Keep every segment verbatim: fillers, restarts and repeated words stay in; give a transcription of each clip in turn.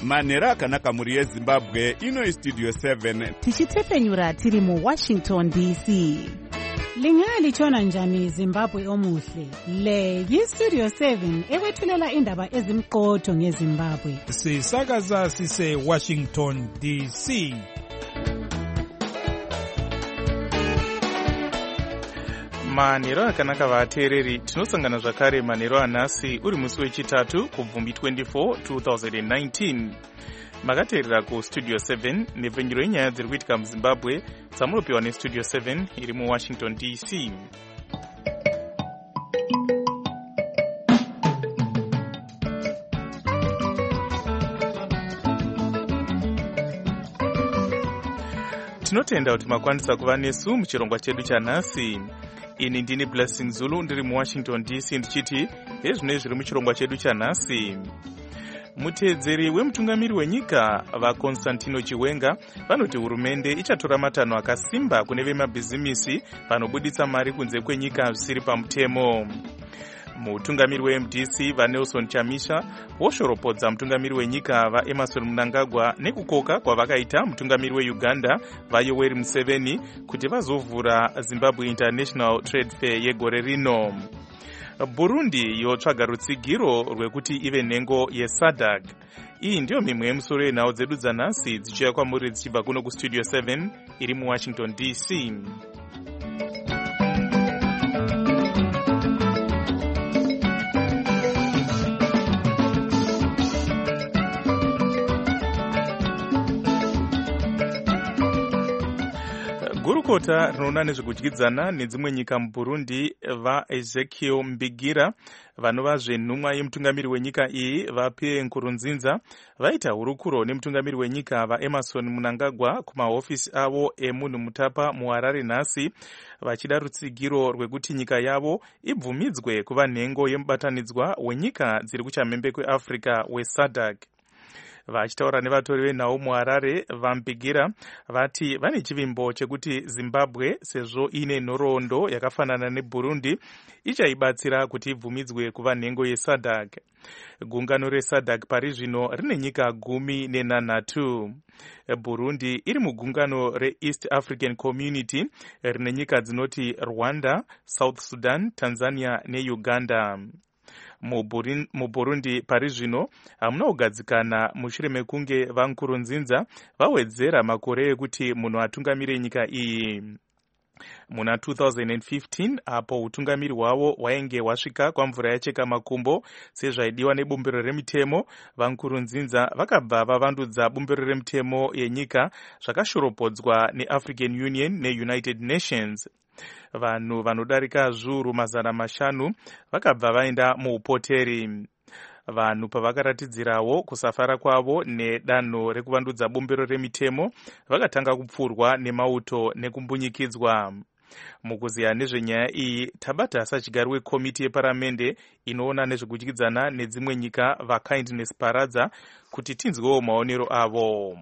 manhero akanaka mhuri yezimbabwe. Ino istudio seven tichitefenyura tiri muwashington D C. Lingalitshona njani Zimbabwe omuhle? Le yistudio seven ekwethulela indaba ezimqotho ngeZimbabwe. Sisakaza sise Washington D C. Manhero akanaka vateereri, tinosangana zvakare manhero anhasi uri musi wechitatu kubvumbi twenty-four two thousand nineteen. Makateerera kustudio seven nepfenyuro yenyaya dziri kuitika muZimbabwe dzamunopiwa nestudio seven iri muWashington D C. Tinotenda kuti makwanisa kuva nesu muchirongwa chedu chanhasi. Ini ndini Blessing Zulu ndiri muWashington D C ndichiti hezvino zviri muchirongwa chedu chanhasi. Muteedzeri wemutungamiri wenyika vaConstantino Chiwenga vanoti hurumende ichatora matanho akasimba kune vemabhizimisi vanobuditsa mari kunze kwenyika zvisiri pamutemo. Mutungamiri weM D C vaNelson Chamisa voshoropodza mutungamiri wenyika vaEmerson Mnangagwa nekukoka kwavakaita mutungamiri weUganda vaYoweri Museveni kuti vazovhura Zimbabwe International Trade Fair yegore rino. Burundi yotsvaga rutsigiro rwekuti ive nhengo yeSADC. Iyi ndiyo mimwe yemusoro yenhau dzedu dzanhasi dzichiuya kwamuri dzichibva kuno kustudio seven iri muWashington D C. Gurukota rinoona nezvekudyidzana nedzimwe nyika muBurundi vaEzekiel Mbigira vanovazve nhumwa yemutungamiri wenyika iyi vaPierre Nkurunziza vaita hurukuro nemutungamiri wenyika vaEmerson Mnangagwa kumahofisi avo emunhu mutapa muHarare nhasi vachida rutsigiro rwekuti nyika yavo ibvumidzwe kuva nhengo yemubatanidzwa wenyika dziri kuchamhembe kweAfrica weSADC. Vachitaura nevatori venhau muHarare vaMbigira vati vane chivimbo chekuti Zimbabwe sezvo ine nhoroondo yakafanana neBurundi ichaibatsira kuti ibvumidzwe kuva nhengo yeSADC. Gungano reSADC pari zvino rine nyika gumi nenhanhatu. Burundi iri mugungano reEast African Community rine nyika dzinoti Rwanda, South Sudan, Tanzania neUganda. MuBurundi pari zvino hamuna kugadzikana mushure mekunge vaNkurunziza vawedzera makore ekuti munhu atungamire nyika iyi. Muna two thousand fifteen apo utungamiri hwavo hwainge hwasvika kwamvura yacheka makumbo sezvaidiwa nebumbiro remitemo, vaNkurunziza vakabva vavandudza bumbiro remitemo yenyika zvakashoropodzwa neAfrican Union neUnited Nations. Vanhu vanodarika zviuru mazana mashanu vakabva vaenda muupoteri. Vanhu pavakaratidzirawo kusafara kwavo nedanho rekuvandudza bumbiro remitemo vakatanga kupfurwa nemauto nekumbunyikidzwa. Mukuziya nezvenyaya iyi tabata sachigari wekomiti yeparamende inoona nezvekudyidzana nedzimwe nyika vaKindness Paradza kuti tinzwewo maonero avo.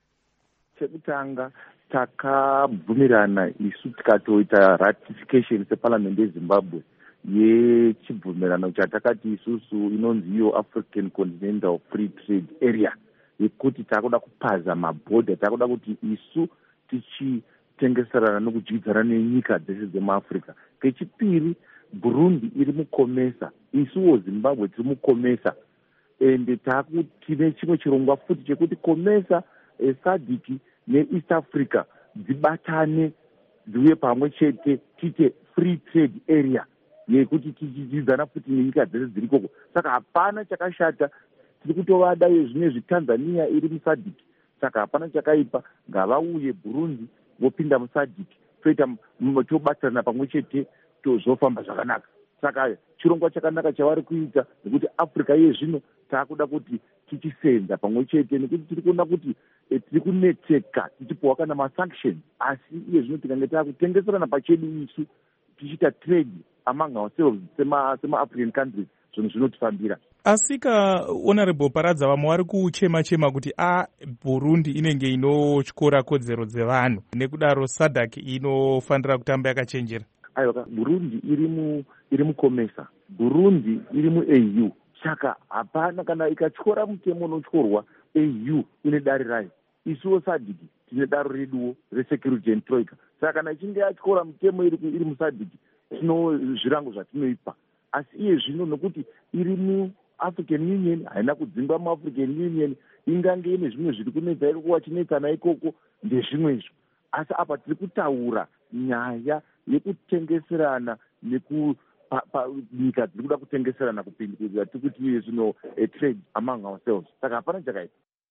Chekutanga takabvumirana isu tikatoita ratification separlament yeZimbabwe yechibvumirano chatakati isusu inonzi iyo African Continental Free Trade Area yekuti takuda kupaza mabhodha, takuda kuti isu tichitengeserana nekudyidzana nenyika dzese dzemuAfrica. Kechipiri, Burundi iri mukomesa, isuwo Zimbabwe tiri mukomesa, ende takutine chimwe chirongwa futi chekuti komesa SADC neEast Africa dzibatane dziuye pamwe chete tite free trade area yekuti tichidyidzana futi nenyika dzese dziri koko. Saka hapana chakashata, tiri kutovada zvinezvi Tanzania iri muSADC, saka hapana chakaipa, ngavauye Burundi vopinda muSADC toita tobatsirana pamwe chete tozofamba zvakanaka. Saka chirongwa chakanaka chavari kuita nekuti Africa yezvino takuda kuti tichisenza pamwe chete nekuti tiri kuona kuti e, tiri kunetseka tichipuwa kana masanctions, asi iye zvino tikange takutengeserana pachedu isu tichiita trade among ourselves sema sema African countries zvinhu zvinotifambira. Asika Honorable Paradza vamwe vari kuchema chema kuti a Burundi inenge inotyora kodzero dzevanhu nekudaro SADC inofanira kutamba yakachenjera. Aiwa, Burundi iri mu iri mukomesa, Burundi iri muA U, saka hapana kana ikatyora mutemo unotyorwa A U ine dare rayo, isuwo sadiki tine daro reduwo resecurity and troika. Saka kana ichinge yatyora mitemo iri iri musadiki tino zvirango zvatinoipa, asi iye zvino nokuti iri muAfrican Union haina kudzingwa muAfrican Union, ingange ine zvimwe zviri kunetsa ikoko wachinetsana ikoko ndezvimwezvo. Asi apa tiri kutaura nyaya yekutengeserana neku nyika dziri kuda kutengeserana kupindikira tikuti zvino trade among ourselves. Saka hapana chakaita.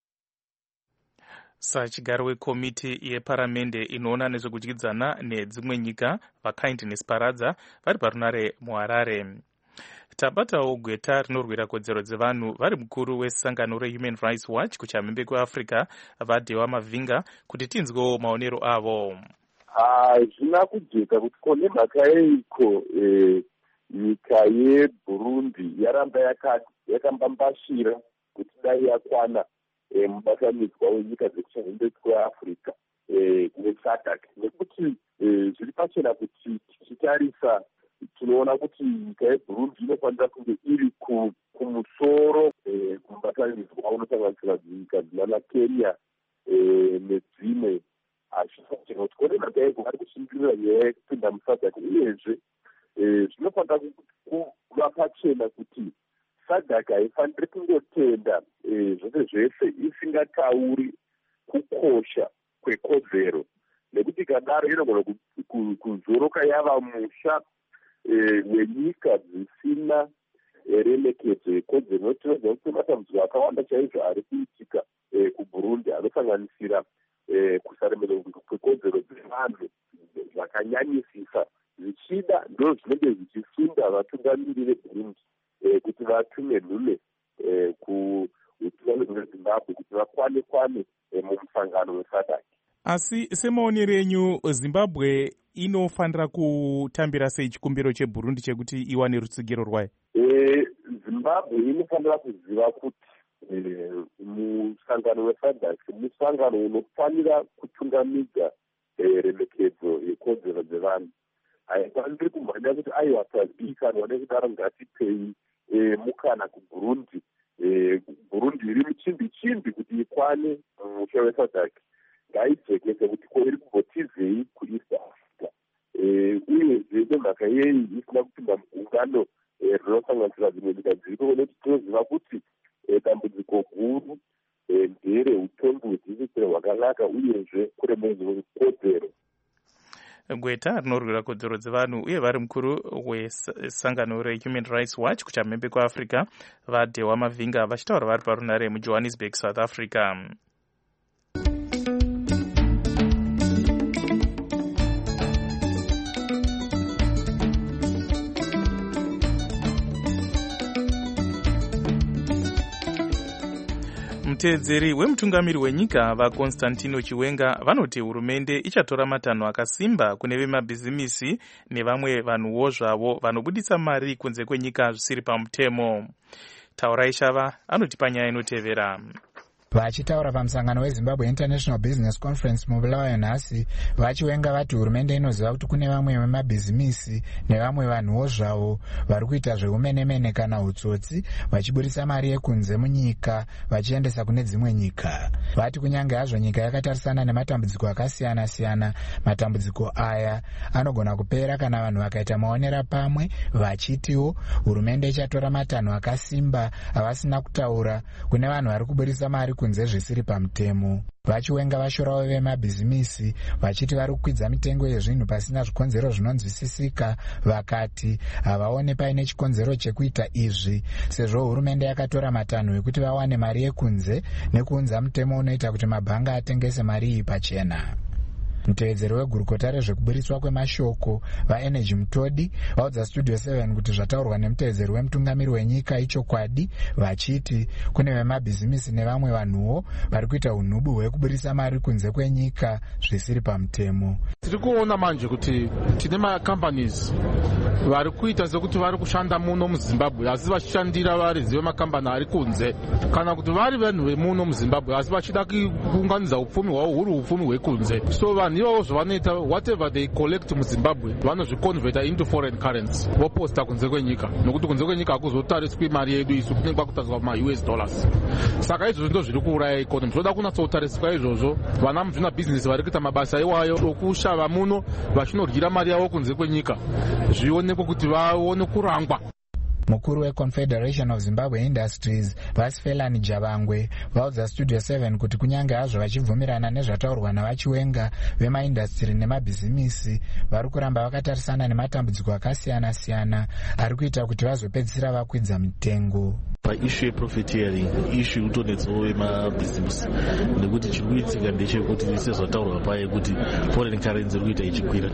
Sachigaro wekomiti yeparamende inoona nezvekudyidzana nedzimwe nyika vaKindness Paradza vari parunare muHarare. Tabatawo gweta rinorwira kodzero dzevanhu vari mukuru wesangano reHuman Rights Watch kuchamhembe kweAfrica vaDhewa Mavinga kuti tinzwewo maonero avo. Hazvina kujeka kuti kone mhaka yeiko nyika yeBurundi yaramba yakambambashira kuti dai yakwana mubatanidzwa wenyika dzekuchamhembe kweAfrica neSADC, nekuti zviri pachena kuti tichitarisa tinoona kuti nyika yeBurundi inofanira kunge iri kumusoro kumubatanidzwa unosanganisira nyika dzinana Kenya nedzimwe. Hazvina kuti kone mhaka yeiko vari kushingirira nyaya yekupinda muSADC, uyezve zvinofanira kuva pachena kuti SADC haifaniri kungotenda zvose zvese isingatauri kukosha kwekodzero, nekuti ikadaro inogona kuzoroka yava musha wenyika dzisina remekedzo yekodzero. Notinodza kuti matambudziko akawanda chaizvo ari kuitika kuBurundi anosanganisira kusaremerwa kwekodzero dzevanhu zvakanyanyisisa, zvichida ndo zvinenge zvichisunda vatungamiri veBurundi kuti vatume nhume kuutungamiri hweZimbabwe kuti vakwane kwane mumusangano weSADC. Asi semaonero enyu, Zimbabwe inofanira kutambira sei chikumbiro cheBurundi chekuti iwane rutsigiro rwayo? Zimbabwe inofanira kuziva kuti musangano weSADC musangano unofanira kutungamidza remekedzo yekodzero dzevanhu. Haifaniri kumhanya kuti aiwa tazivikanwa nekudaro ngatipei mukana kuBurundi. Burundi iri muchimbi chimbi kuti ikwane musha weSADC, ngaijekese kuti ko iri kumbotizei kuEast Africa, uyezve nemhaka yei isina kupinda mugungano rinosanganisira dzimwe nyika dziriko, nekuti tinoziva kuti dambudziko guru ndereutongi hwedzisisiro hwakanaka uyezve kuremedzwa kwekodzero. Gweta rinorwira kodzero dzevanhu uye vari mukuru wesangano reHuman Rights Watch kuchamhembe kweAfrica vaDhewa Mavinga vachitaura vari parunare muJohannesburg, South Africa. Mutedzeri wemutungamiri wenyika vaConstantino Chiwenga vanoti hurumende ichatora matanho akasimba kune vemabhizimisi nevamwe vanhuwo zvavo vanobuditsa mari kunze kwenyika zvisiri pamutemo. Taurai Shava anoti panyaya inotevera. Vachitaura pamusangano weZimbabwe International Business Conference mubulawayo nhasi, vaChiwenga vati hurumende inoziva kuti kune vamwe vemabhizimisi nevamwe vanhuwo zvavo vari kuita zveumenemene kana utsotsi vachiburitsa mari yekunze munyika vachiendesa kune dzimwe nyika. Vati kunyange hazvo nyika yakatarisana nematambudziko akasiyana-siyana, matambudziko aya anogona kupera kana vanhu vakaita maonera pamwe, vachitiwo hurumende ichatora matanho akasimba avasina kutaura kune vanhu vari kuburitsa mari kunze zvisiri pamutemo. VaChiwenga vashorawo vemabhizimisi vachiti vari kukwidza mitengo yezvinhu pasina zvikonzero zvinonzwisisika, vakati havaone paine chikonzero chekuita izvi sezvo hurumende yakatora matanho ekuti vawane mari yekunze nekuunza mutemo unoita kuti mabhanga atengese mari iyi pachena. Mutevedzeri wegurukota rezvekuburitswa kwemashoko vaEnergy Mutodi vaudza Studio seven kuti zvataurwa nemutevedzeri wemutungamiri wenyika ichokwadi, vachiti kune vemabhizimisi nevamwe vanhuwo vari kuita unhubu hwekuburitsa mari kunze kwenyika zvisiri pamutemo. Tiri kuona manje kuti tine macompanies vari kuita sekuti vari kushanda muno muzimbabwe asi vachishandira varidzi vemakambani ari kunze, kana kuti vari vanhu vemuno muzimbabwe asi vachida kuunganidza upfumi hwavo huri upfumi hwekunze. So vanhu ivavo zvavanoita, whatever they collect muzimbabwe vanozviconverta into foreign currency voposta kunze kwenyika, nokuti kunze kwenyika hakuzotariswi mari yedu isu, kunenge kwakutariswa ma-U S dollars. Saka izvozvo ndo zviri kuuraya ikonomi. Zvinoda kunyatsotariswa izvozvo. Vana muzvina bhizinesi vari kuita mabasa iwayo okushava muno vachinoryira mari yavo kunze kwenyika zvionekwe kuti vaone kurangwa. Mukuru weConfederation of Zimbabwe Industries Vasifelani Javangwe vaudza Studio seven kuti kunyange hazvo vachibvumirana nezvataurwa navachiwenga vemaindastiri nemabhizimisi, vari kuramba vakatarisana nematambudziko akasiyana siyana ari kuita kuti vazopedzisira vakwidza mitengo. Paishu yeprofiteering ishu utonetsawo vemabhizimisi, nekuti chiri kuitika ndechekuti sezvataurwa paye kuti foreign currency iri kuita ichikwira,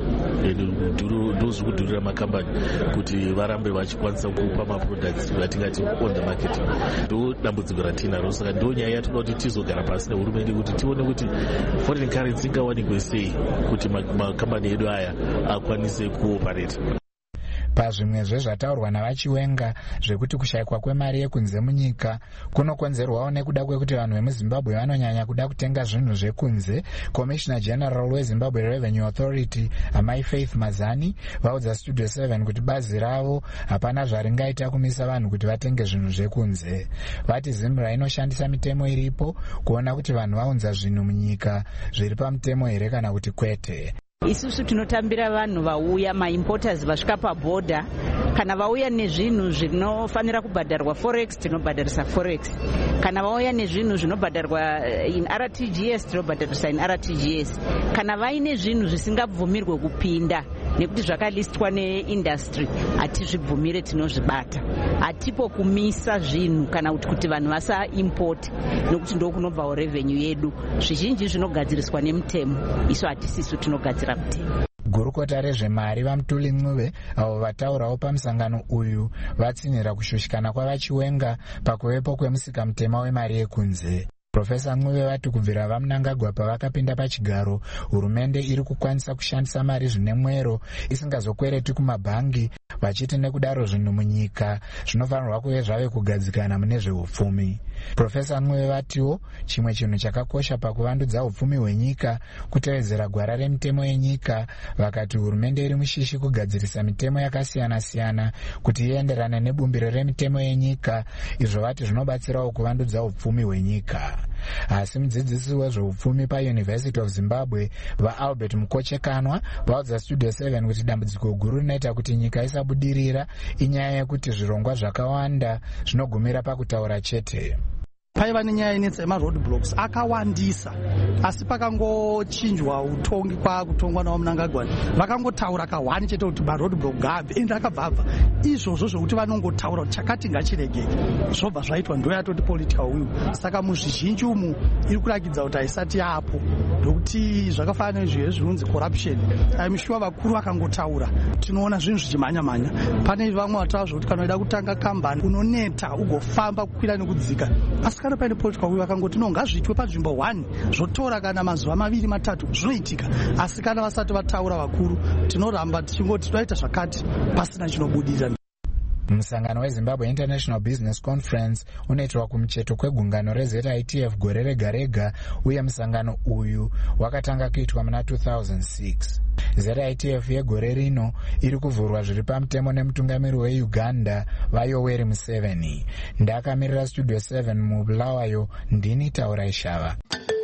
ndo zviri kudhurira makambani kuti varambe vachikwanisa kupa maproducts atingati on the market. Ndo dambudziko ratinaro, saka ndo nyaya yatoda kuti tizogara pasi nehurumende kuti tione kuti foreign currency ingawanikwe sei kuti makambani edu aya akwanise kuoperate. Pazvimwe zvezvataurwa navachiwenga zvekuti kushayikwa kwemari yekunze munyika kunokonzerwawo nekuda kwekuti vanhu vemuzimbabwe vanonyanya kuda kutenga zvinhu zvekunze, Commissioner General weZimbabwe Revenue Authority Amai Faith Mazani vaudza Studio seven kuti bazi ravo hapana zvaringaita kumisa vanhu kuti vatenge zvinhu zvekunze. Vati Zimbra inoshandisa mitemo iripo kuona kuti vanhu vaunza zvinhu munyika zviri pamutemo here kana kuti kwete. Isusu tinotambira vanhu vauya maimporters vasvika pabhodha, kana vauya nezvinhu zvinofanira kubhadharwa forex tinobhadharisa forex, kana vauya nezvinhu zvinobhadharwa in R T G S tinobhadharisa in R T G S, kana vaine zvinhu zvisingabvumirwe kupinda nekuti zvakalistwa neindustry hatizvibvumire tinozvibata. Hatipo kumisa zvinhu kana kuti kuti vanhu vasa import nekuti ndo kunobvawo revenue yedu. Zvizhinji zvinogadziriswa nemutemo, isu hatisisu tinogadzira mutemo. Gurukota rezvemari vaMutuli Ncube avo vataurawo pamusangano uyu vatsinhira kushushikana kwavachiwenga pakuvepo kwemusika mutema wemari yekunze. Profesa Ncube vati kubvira vaMnangagwa pavakapinda pachigaro, hurumende iri kukwanisa kushandisa mari zvine mwero isingazokwereti kumabhangi, vachiti nekudaro zvinhu munyika zvinofanirwa kuve zvave kugadzikana mune zveupfumi. Profesa Ncube vatiwo chimwe chinhu chakakosha pakuvandudza upfumi hwenyika kutevedzera gwara remitemo yenyika, vakati hurumende iri mushishi kugadzirisa mitemo yakasiyana siyana kuti ienderane nebumbiro remitemo yenyika, izvo vati zvinobatsirawo kuvandudza upfumi hwenyika. Asi mudzidzisi wezveupfumi paUniversity of Zimbabwe vaAlbert Mukochekanwa vaudza Studio seven kuti dambudziko guru rinoita kuti nyika isabudirira inyaya yekuti zvirongwa zvakawanda zvinogumira pakutaura chete. Paiva nenyaya inetsa yemaroadblocks akawandisa, asi pakangochinjwa utongi kwakutongwa nawo Mnangagwa vakangotaura kahwani chete kuti maroadblock ngabve, ende akabvabva izvozvo zvokuti vanongotaura kuti chakati ngachiregeke, zvobva zvaitwa ndo yatoti political will. Saka muzvizhinji umu iri kurakidza kuti haisati yapo, ndokuti zvakafanana nezvizvo zvinonzi corruption. Aimshuwa vakuru vakangotaura tinoona zvinhu zvichimhanya mhanya. Pane vamwe vataura zvokuti kana uida kutanga kambani unoneta ugofamba kukwira nekudzika, asi kana paine political will vakangoti no ngazviitwe panzvimbo one zvotora kana mazuva maviri matatu zvinoitika. Asi kana vasati vataura vakuru tinoramba tichingoti tinoita zvakati pasina chinobudirira. Musangano weZimbabwe International Business Conference unoitirwa kumucheto kwegungano reZ I T F gore rega rega, uye musangano uyu wakatanga kuitwa muna two thousand six. Z I T F yegore rino iri kuvhurwa zviri pamutemo nemutungamiri weUganda vaYoweri Museveni. Ndakamirira Studio seven muBulawayo, ndini Taura Ishava.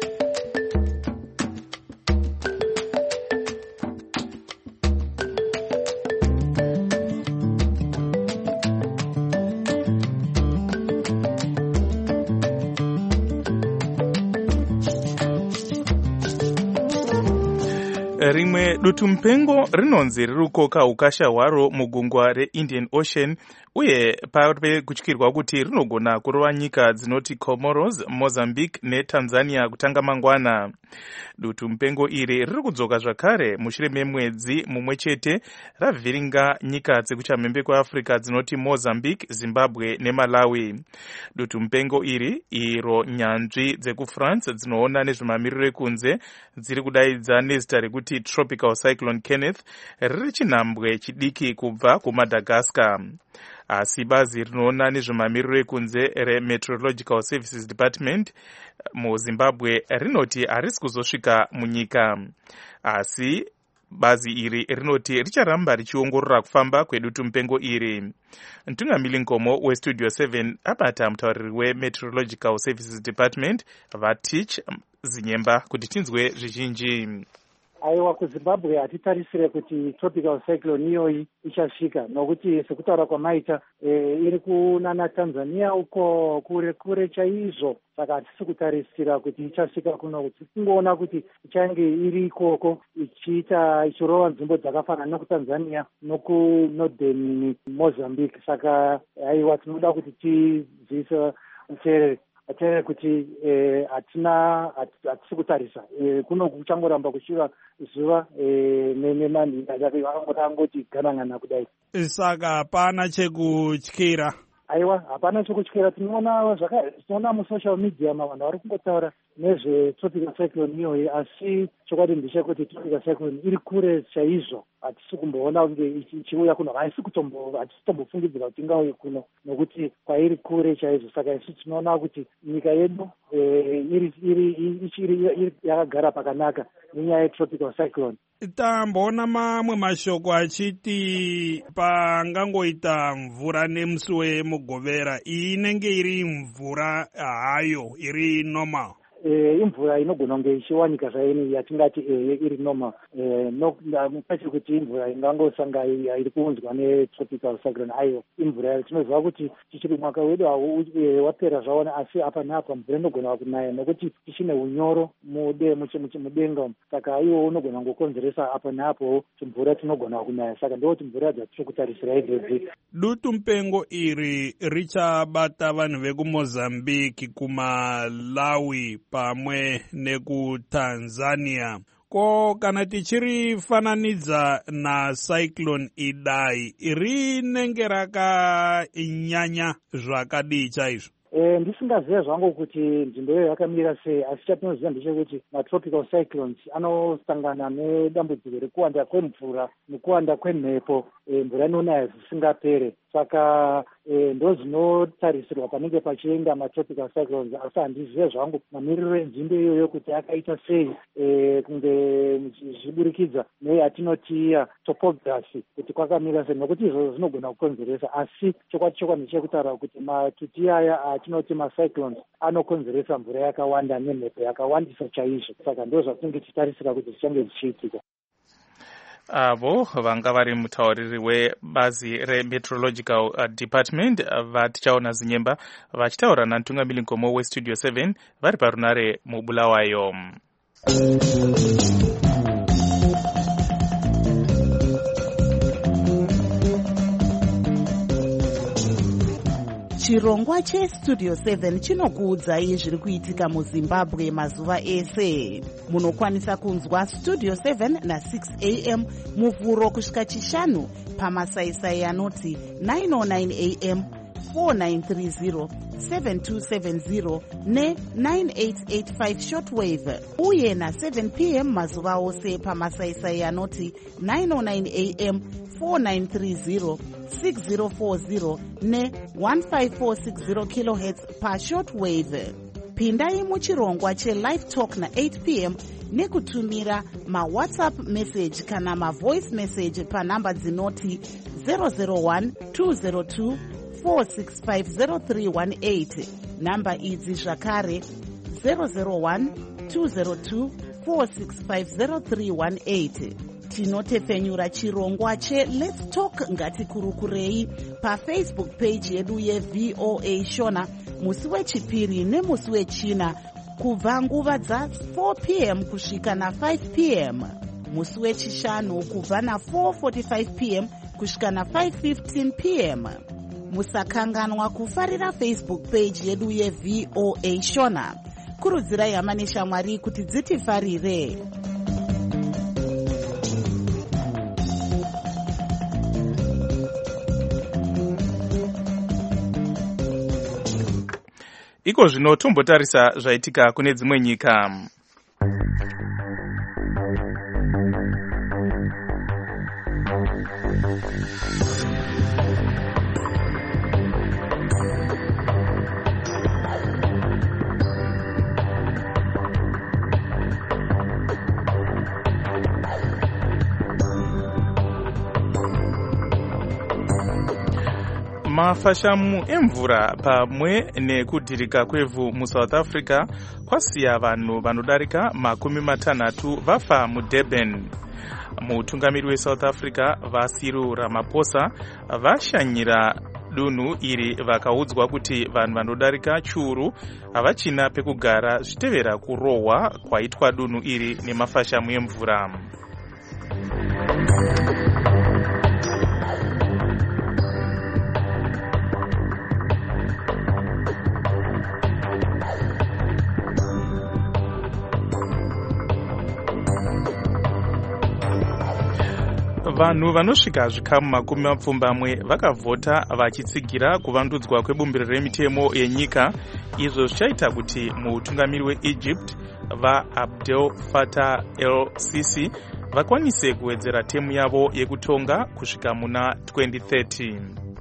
Rimwe dutu mupengo rinonzi riri kukoka ukasha hwaro mugungwa reIndian Ocean, uye pave kutyirwa kuti rinogona kurova nyika dzinoti Comoros, Mozambique neTanzania kutanga mangwana. Dutu mupengo iri riri kudzoka zvakare mushure memwedzi mumwe chete ravhiringa nyika dzekuchamhembe kweAfrica dzinoti Mozambique, Zimbabwe neMalawi. Dutu mupengo iri iro nyanzvi dzekuFrance dzinoona nezvemamiriro ekunze dziri kudaidza nezita rekuti tropical cyclone Kenneth riri chinhambwe chidiki kubva kuMadagascar. Asi bazi rinoona nezvemamiriro ekunze reMeteorological Services Department muZimbabwe rinoti harisi kuzosvika munyika. Asi bazi iri rinoti richaramba richiongorora kufamba kwedutu mupengo iri. Mtungamiri Nkomo weStudio seven abata mutauriri weMeteorological Services Department Vatich Zinyemba kuti tinzwe zvizhinji. Aiwa, kuZimbabwe hatitarisire kuti tropical cyclone iyoyi ichasvika, nokuti sekutaura kwamaita e, iri kunana Tanzania uko kure kure chaizvo, saka hatisi kutarisira kuti ichasvika kuno, kuti tingoona kuti ichange iri ikoko ichiita ichirova nzvimbo dzakafanana nokuTanzania noku Northern Mozambique. Saka aiwa, tinoda kuti tiziise uteereri atere kuti hatina hatisi kutarisa kuno kuchangoramba kuchiva zuva nemanhi vakangoti ganangana kudai. Saka hapana chekutyira. Aiwa, hapana chekutyira. Tinoona tinoona musocial media vanhu vari kungotaura nezvetropical cyclone iyoyi, asi chokwadi ndechekuti tropical cyclone iri kure chaizvo. Hatisi kumboona kunge ichiuya kuno, haisi kutombofungidzira kuti ingauye kuno nokuti kwairi kure chaizvo. Saka isi tinoona kuti nyika yedu iri yakagara pakanaka nenyaya yetropical cyclone. Tamboona mamwe mashoko achiti pangangoita mvura nemusi wemugovera, iyi inenge iri mvura hayo iri normal. E, imvura inogona kunge ichiwanika zvaini yatingati e, iri normal. E, pachi kuti imvura ingangosanga iri kuunzwa netropical cyclone ayo imvura tinoziva kuti tichiri mwaka wedu wapera zvaona, asi apa neapa mvura inogona kunaya nokuti tichine unyoro mudenga, saka iwo unogona kungokonzeresa apa neapo mvura tinogona kunaya. Saka ndoti mvura dzatiri kutarisira idzodzi. Dutu mupengo iri richabata vanhu vekuMozambique, kuMalawi pamwe nekuTanzania. Ko kana tichirifananidza na cyclone idai, rinenge rakanyanya zvakadii chaizvo? E, ndisingaziva zvangu kuti nzvimbo iyo yakamira sei, asi chatinoziva ndechekuti matropical cyclones anosangana nedambudziko rekuwanda kwemvura nekuwanda kwemhepo, e, mvura inonaya zvisingapere. Saka e, ndo zvinotarisirwa panenge pachienda matropical cyclones, asi handizive zvangu mamiriro enzimbo iyoyo kuti akaita sei, e, kunge zviburikidza neyatinoti topography kuti kwakamira sei, nokuti izvozvo zvinogona kukonzeresa. Asi chokwadi chokwadi ndechekutaura kuti matuti aya atinoti macyclones anokonzeresa mvura yakawanda nemhepo yakawandisa chaizvo. Saka ndo zvatinenge tichitarisira kuti zvichange zvichiitika. Avo vanga vari mutauriri webazi reMeteorological Department Vatichaona Zinyemba vachitaura naMtungamiri Nkomo weStudio seven vari parunare muBulawayo. Chirongwa cheStudio seven chinokuudzai zviri kuitika muZimbabwe mazuva ese. Munokwanisa kunzwa Studio seven na six a m muvhuro kusvika chishanu pamasaisai anoti nine oh nine a m, four nine three zero, seven two seven zero ne nine eight eight five shortwave, uye na seven p m mazuva ose pamasaisai anoti nine oh nine a m, four nine three zero, six zero four zero ne one five four six zero kilohertz pa shortwave. Pindai muchirongwa cheLive Talk na eight p m nekutumira mawhatsapp message kana mavoice message panhamba dzinoti zero zero one two zero two four six five zero three one eight. Namba idzi zvakare zero zero one two zero two four six five zero three one eight. Tinotefenyura chirongwa che Let's Talk ngatikurukurei paFacebook page yedu yeV O A Shona musi wechipiri nemusi wechina kubva nguva dza four p m kusvika na five p m, musi wechishanu kubva na four forty-five p m kusvika na five fifteen p m. Musakanganwa kufarira Facebook page yedu yeV O A Shona. Kurudzirai hama neshamwari kuti dzitifarire. Iko zvino tombotarisa zvaitika kune dzimwe nyika. mafashamu emvura pamwe nekudhirika kwevhu muSouth Africa kwasiya vanhu vanodarika makumi matanhatu vafa muDurban. Mutungamiri weSouth Africa Cyril Ramaphosa vashanyira dunhu iri vakaudzwa kuti vanhu vanodarika chiuru havachina pekugara zvitevera kurohwa kwaitwa dunhu iri nemafashamu emvura. Vanhu vanosvika zvikamu makumi mapfumbamwe vakavhota vachitsigira kuvandudzwa kwebumbiro remitemo yenyika, izvo zvichaita kuti mutungamiri weEgypt vaAbdel Fattah el-Sisi vakwanise kuwedzera temu yavo yekutonga kusvika muna twenty thirty.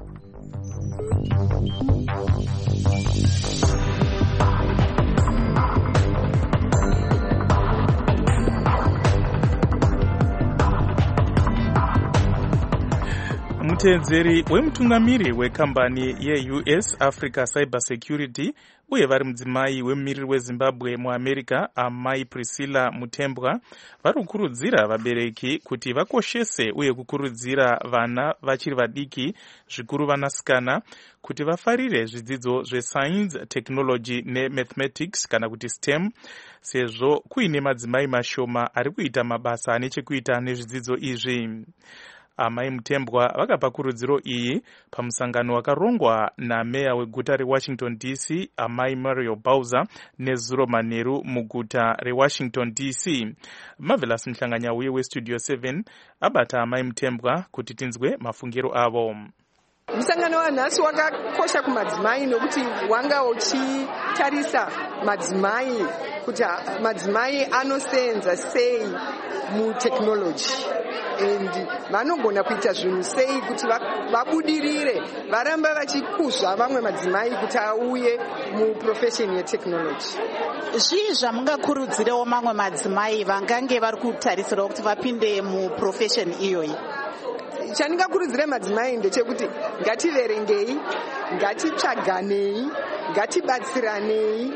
Mutedzeri wemutungamiri wekambani yeU S Africa Cyber Security uye vari mudzimai wemumiriri weZimbabwe muAmerica amai Priscilla Mutembwa vari kukurudzira vabereki kuti vakoshese uye kukurudzira vana vachiri vadiki zvikuru vanasikana kuti vafarire zvidzidzo zveScience, Technology neMathematics kana kuti STEM, sezvo kuine madzimai mashoma ari kuita mabasa ane chekuita nezvidzidzo izvi. Amai Mutembwa vakapa kurudziro iyi pamusangano wakarongwa nameya weguta reWashington D C amai Mario Bowser nezuro manheru muguta reWashington D C. Marvelous Mhlanganya uye weStudio seven abata amai Mutembwa kuti tinzwe mafungiro avo. Musangano wanhasi wakakosha kumadzimai nokuti wanga uchitarisa madzimai kuti madzimai anosenza sei mutekinoloji and vanogona kuita zvinhu sei kuti vabudirire varamba vachikuzva vamwe madzimai kuti auye muprofesheni yetekinoloji. Zvii zvamungakurudzirewo mamwe madzimai vangange vari kutarisirawo kuti vapinde muprofesheni iyoyi? Chandingakurudzire madzimai ndechekuti ngativerengei, ngatitsvaganei, ngatibatsiranei,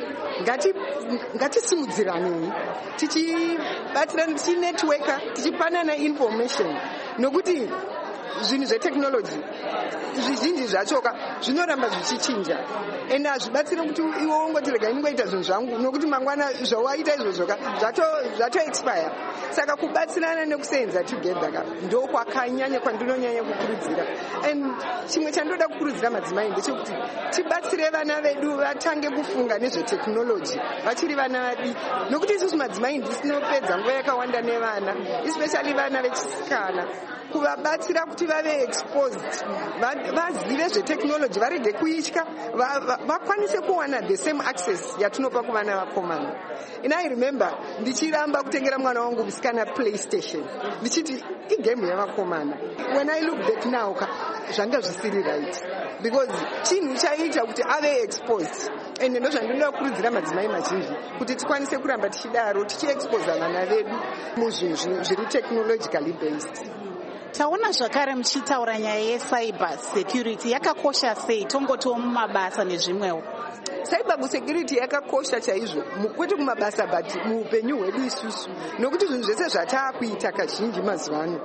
ngatisimudziranei, tichibatsirana, tichinetworka, tichipanana information, nokuti zvinhu zvetekinoloji zvizhinji zvachoka zvinoramba zvichichinja ende hazvibatsiri kuti iwe ungoti rega ndingoita zvinhu zvangu nokuti mangwana zvawaita izvozvoka zvato expire. Saka kubatsirana nekusenza together ndo kwakanyanya kwandinonyanya kukurudzira. And chimwe chandoda kukurudzira madzimai ndechekuti tibatsire vana vedu vatange kufunga nezvetekinoloji vachiri vana vadiki, nokuti isusu madzimai ndisinopedza nguva yakawanda nevana, especially vana vechisikana, kuvabatsira kuti vave exposed, vazive zvetekinoloji, varege kuitya, vakwanise kuwana the same access yatinopa kuvana vakomana. And I remember ndichiramba kutengera mwana wangu musikana PlayStation ndichiti igame yavakomana. When I look back now zvanga zvisiri right, because chinhu chaita kuti ave exposed. And ndo zvandinoda kukurudzira madzimai mazhinji kuti tikwanise kuramba tichidaro tichiexpose vana vedu muzvinhu zviri technologically based. Taona zvakare muchitaura nyaya yecyber security yakakosha sei, tongotiwo mumabasa nezvimwewo. Cyber security yakakosha chaizvo kwete kumabasa but muupenyu hwedu isusu, nokuti zvinhu zvese zvataakuita kazhinji mazuva ano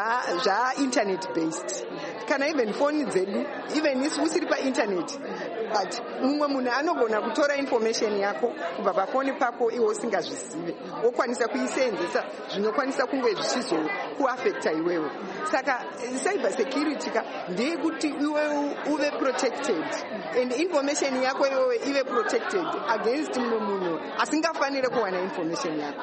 zvainternet based. Kana even phone dzedu, even isi usiri painternet, but mumwe munhu anogona kutora information yako kubva pafoni pako iwe usingazvizive, wokwanisa kuisenzesa zvinokwanisa kunge zvichizokuafecta iwewe. Saka cyber security ka ndeyekuti iwe uve protected and information yako iwewe ive protected against mumwe munhu asingafanire kuwana information yako.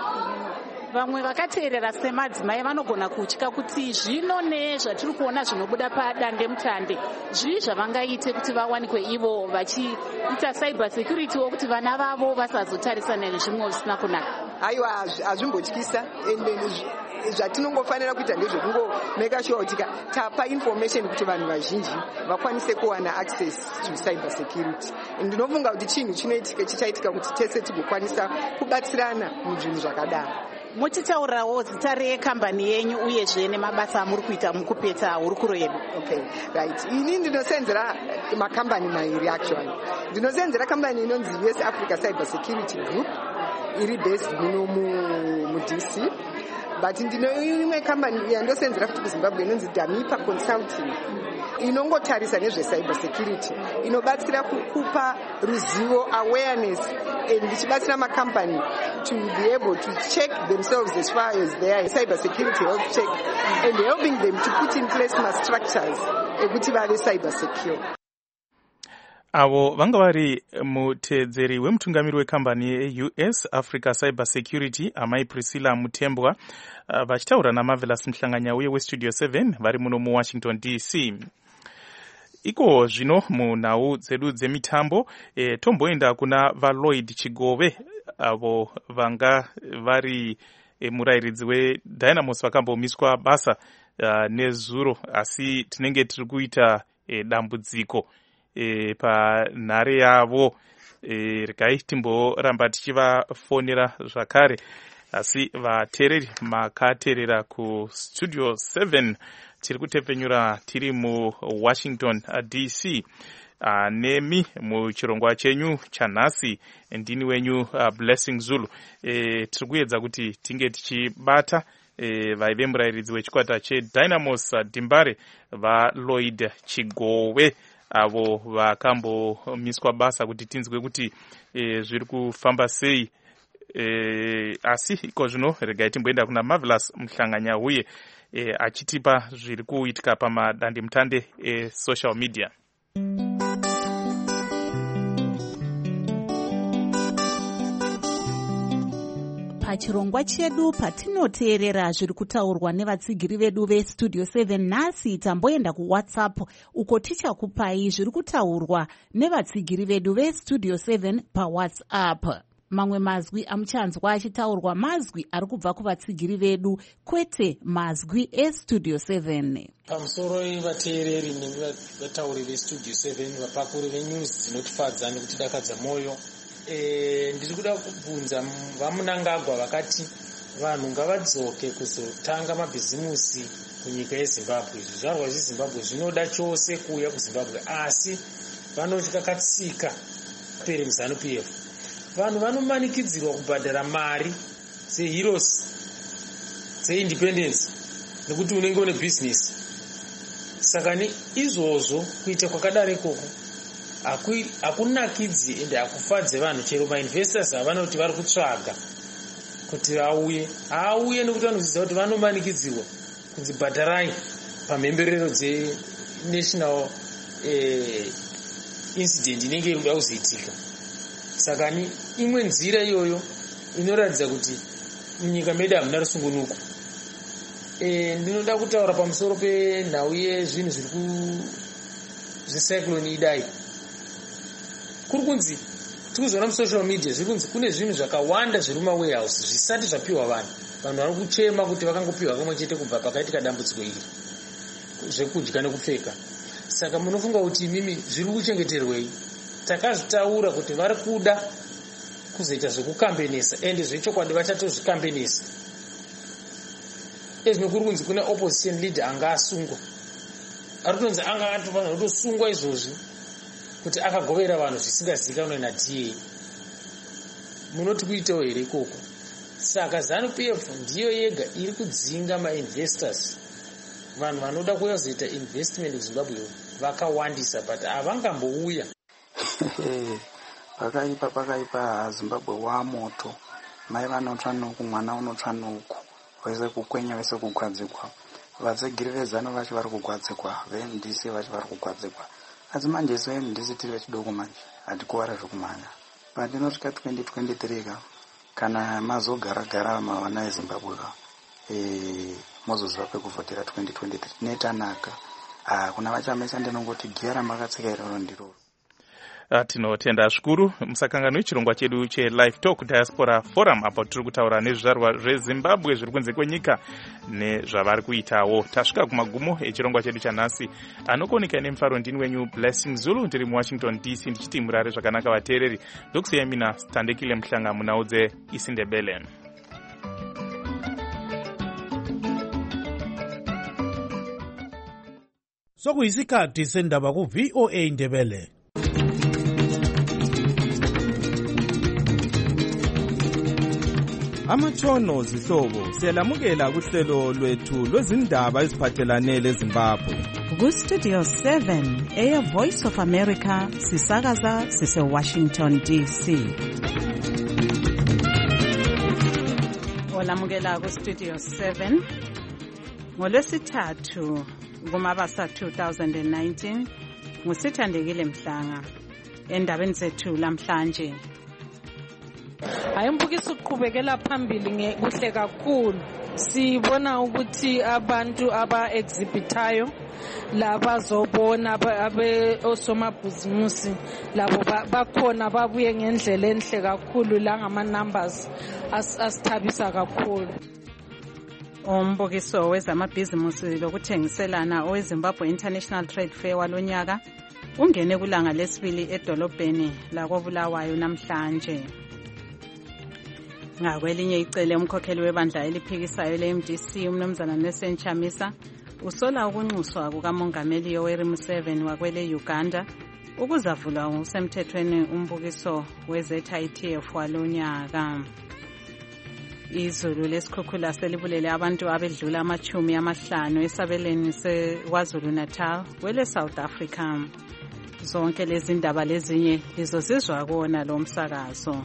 Vamwe vakateerera semadzimai vanogona kutya kuti zvino nezvatiri kuona zvinobuda padande mutande, zvii zvavangaite kuti vawanikwe ivo vachiita cyber security wo kuti vana vavo vasazotarisana nezvimwe zvisina kunaka? Aiwa, hazvimbotyisa, zvatinongofanira kuita ndezvekungomeka sure kuti tapa information kuti vanhu vazhinji vakwanise kuwana access to cyber security. Ndinofunga kuti chinhu chinoitika chichaitika kuti tese tigokwanisa kubatsirana muzvinhu zvakadaro. Muchitaurawo zita rekambani yenyu uyezve nemabasa amuri kuita mukupedza hurukuro yedu. Okay, right. Ini ndinosenzera makambani mairi actually. Ndinosenzera kambani inonzi U S Africa Cyber Security Group iri based muno mu D C. But ndino imwe kambani yandosenzera futi kuZimbabwe inonzi Damipa Consulting. Inongotarisa nezve cyber security, inobatsira kukupa ruzivo, awareness, and ichibatsira makampani to be able to check themselves as far as their cyber security health check, and helping them to put in place ma structures ekuti vave cyber secure. Avo vanga vari muteedzeri wemutungamiri wekambani ye-U S Africa Cyber Security amai Priscilla Mutembwa vachitaura naMarvelous Mhlanganyauye weStudio seven vari muno muWashington D C. Iko zvino munhau dzedu dzemitambo e, tomboenda kuna vaLloyd Chigove avo vanga vari e, murairidzi weDynamos vakambomiswa basa uh, nezuro, asi tinenge tiri kuita e, dambudziko e, panhare yavo e, regai timboramba tichivafonera zvakare, asi vateereri makateerera kuStudio seven tiri kutepfenyura tiri muWashington D C. Uh, nemi muchirongwa chenyu chanhasi ndini wenyu uh, Blessing Zulu. E, tiri kuedza kuti tinge tichibata e, vaive murairidzi wechikwata cheDynamos uh, Dimbare vaLloyd Chigove avo vakambomiswa basa kuti tinzwe kuti e, zviri kufamba sei. E, asi iko zvino regai timboenda kuna Marvelous Mhlanganyauye e, achitipa zviri kuitika pamadandemutande esocial media. Pachirongwa chedu patinoteerera zviri kutaurwa nevatsigiri vedu veStudio seven nhasi tamboenda kuWhatsApp uko tichakupai zviri kutaurwa nevatsigiri vedu veStudio seven paWhatsApp. Mamwe mazwi amuchanzwa achitaurwa mazwi ari kubva kuvatsigiri vedu kwete mazwi eStudio seven. Pamusoro vateereri nevatauri veStudio seven vapakuri venews dzinotifadza nekutidakadza moyo, e, ndiri kuda kubvunza vamunangagwa vakati vanhu ngavadzoke kuzotanga mabhizimusi kunyika yeZimbabwe. Zvizvarwa zveZimbabwe zvinoda chose kuuya kuZimbabwe, asi vanoti kakatsika pere muzanu P F. Vanhu vanomanikidzirwa kubhadhara mari dzeheroes dzeindependence nekuti unenge une business. Saka ni izvozvo kuita kwakadaro ikoko hakunakidzi ende hakufadze vanhu, chero mainvestors avanoti vari kutsvaga kuti vauye auye nekuti vanoziva kuti vanomanikidzirwa kunzi bhadharai pamhemberero dzenational eh, incident inenge iri kuda kuzoitika. Saka ni imwe nzira iyoyo inoratidza kuti munyika medu hamuna rusungunuko. E, ndinoda kutaura pamusoro penhau yezvinhu zviri ku zvecyclone Idai. Kuri kunzi tikuzoona musocial media zviri kunzi kune zvinhu zvakawanda zviri mumawarehouse zvisati zvapiwa vanhu. Vanhu vari kuchema kuti vakangopiwa kamwe chete kubva pakaitika dambudziko iri zvekudya nekupfeka. Saka munofunga kuti imimi zviri kuchengeterwei? Takazvitaura kuti vari kuda kuzoita zvekukambenesa, ende zvechokwadi vachatozvikambenesa. Ezvino kuri kunzi kune opposition leader anga asungwa, ari kutonzi anga atofanira kutosungwa izvozvi kuti akagovera vanhu zvisingazivikanwe naD A. Munoti kuitewo here ikoko? Saka ZANU P F ndiyo yega iri kudzinga mainvestors, vanhu vanoda kuuya kuzoita investment kuZimbabwe vakawandisa, but havangambouya. Pakaipa pakaipa Zimbabwe wamoto, mai vanotsva nuku, mwana unotsva nuku, vese kukwenya vese kugwadzikwa. Vatsigiri vezano vacho vari kugwadzikwa, veM D C vacho vari kugwadzikwa. Asi manje isu veM D C tiri vechidoko manje, hatikuwara zvokumhanya. Pandinosvika twenty twenty-three ka, kana mazogara-gara mavana eZimbabwe ka, e, mozoziva pekuvhotera twenty twenty-three. Netanaka. Ah, kuna vachamesa ndinongoti giya rambakatsika iroro ndiroro. tinotenda zvikuru musakangano wechirongwa chedu chelive talk diaspora forum apo tiri kutaura nezvizvarwa zvezimbabwe zviri kunze kwenyika nezvavari kuitawo. Tasvika kumagumo echirongwa chedu chanhasi. Anokonika nemufaro ndini wenyu Blessing Zulu, ndiri muwashington D C ndichiti murare zvakanaka vateereri. Ndokusiyai mina Standekile Mhlanga munaudze isindebele. Sokuyisikhathi sendaba ku V O A Ndebele. Amatshono zihlobo siyalamukela kuhlelo lwethu lwezindaba eziphathelane leZimbabwe. Ku Studio seven eya Voice of America sisakaza sise Washington D C. Olamukela ku Studio seven ngolwesithathu kumabasa two thousand nineteen ngusithandekile Mhlanga endabeni zethu lamhlanje. Hayi mbukiso uqhubekela phambili kuhle kakhulu. Sibona ukuthi abantu aba exhibitayo laba zobona abe osomabhizimusi labo bakhona babuye ngendlela enhle kakhulu la ngama numbers asithabisa kakhulu. Umbukiso wezamabhizimusi lokuthengiselana oweZimbabwe International Trade Fair walonyaka ungene kulanga lesibili edolobheni lakoBulawayo namhlanje. Ngakwelinye icele umkhokheli webandla eliphikisayo le-M D C umnumzana Nelson Chamisa usola ukunxuswa kukamongameli Yoweri Museveni wakwele Uganda ukuzavulwa ngokusemthethweni umbukiso we-Z I T F walonyaka. Izulu lesikhukhula selibulele abantu abedlula amachumi amahlanu esabeleni seKwaZulu Natal kwele South Africa. Zonke lezi ndaba lezinye lizozizwa kuona lo msakazo.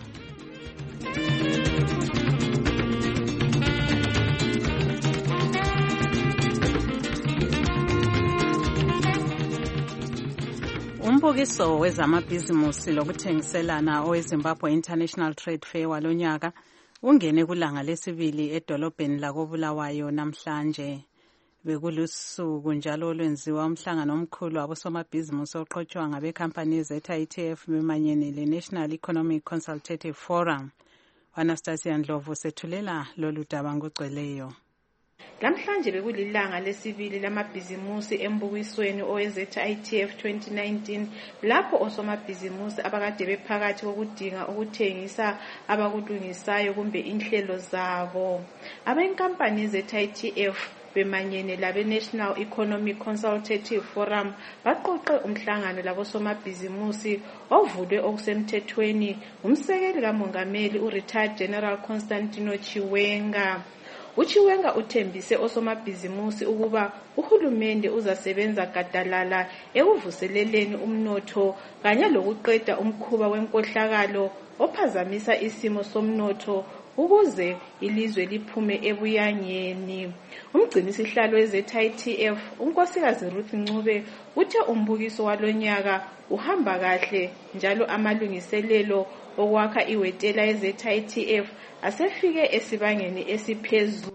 Umbukiso wezamabhizimusi lokuthengiselana oweZimbabwe International Trade Fair walonyaka ungene kulanga lesibili edolobheni lakoBulawayo namhlanje. Bekulusuku njalo olwenziwa umhlangano omkhulu wabosomabhizimusi oqhutshwa ngabekhampani ze-Z I T F bemanyene le-National Economic Consultative Forum. Anastasia Ndlovu sethulela lolu daba ngogcweleyo. Lamhlanje bekulilanga lesibili lamabhizimusi embukisweni owe-Z I T F twenty nineteen lapho osomabhizimusi abakade bephakathi kokudinga ukuthengisa abakulungisayo kumbe inhlelo zabo. Abenkampani ze-Z I T F bemanyene labe-National Economic Consultative Forum baqoqe umhlangano labosomabhizimusi ovulwe okusemthethweni umsekeli kamongameli u-Retired General Constantino Chiwenga. Uchiwenga uthembise osomabhizimusi ukuba uhulumende uzasebenza gadalala ekuvuseleleni umnotho kanye lokuqeda umkhuba wenkohlakalo ophazamisa isimo somnotho ukuze ilizwe liphume ebuyangeni. Umgcinisihlalo we-Z I T F unkosikazi Ruth Ncube uthe umbukiso walonyaka uhamba kahle njalo amalungiselelo okwakha iwetela ye-Z I T F asefike esibangeni esiphezulu.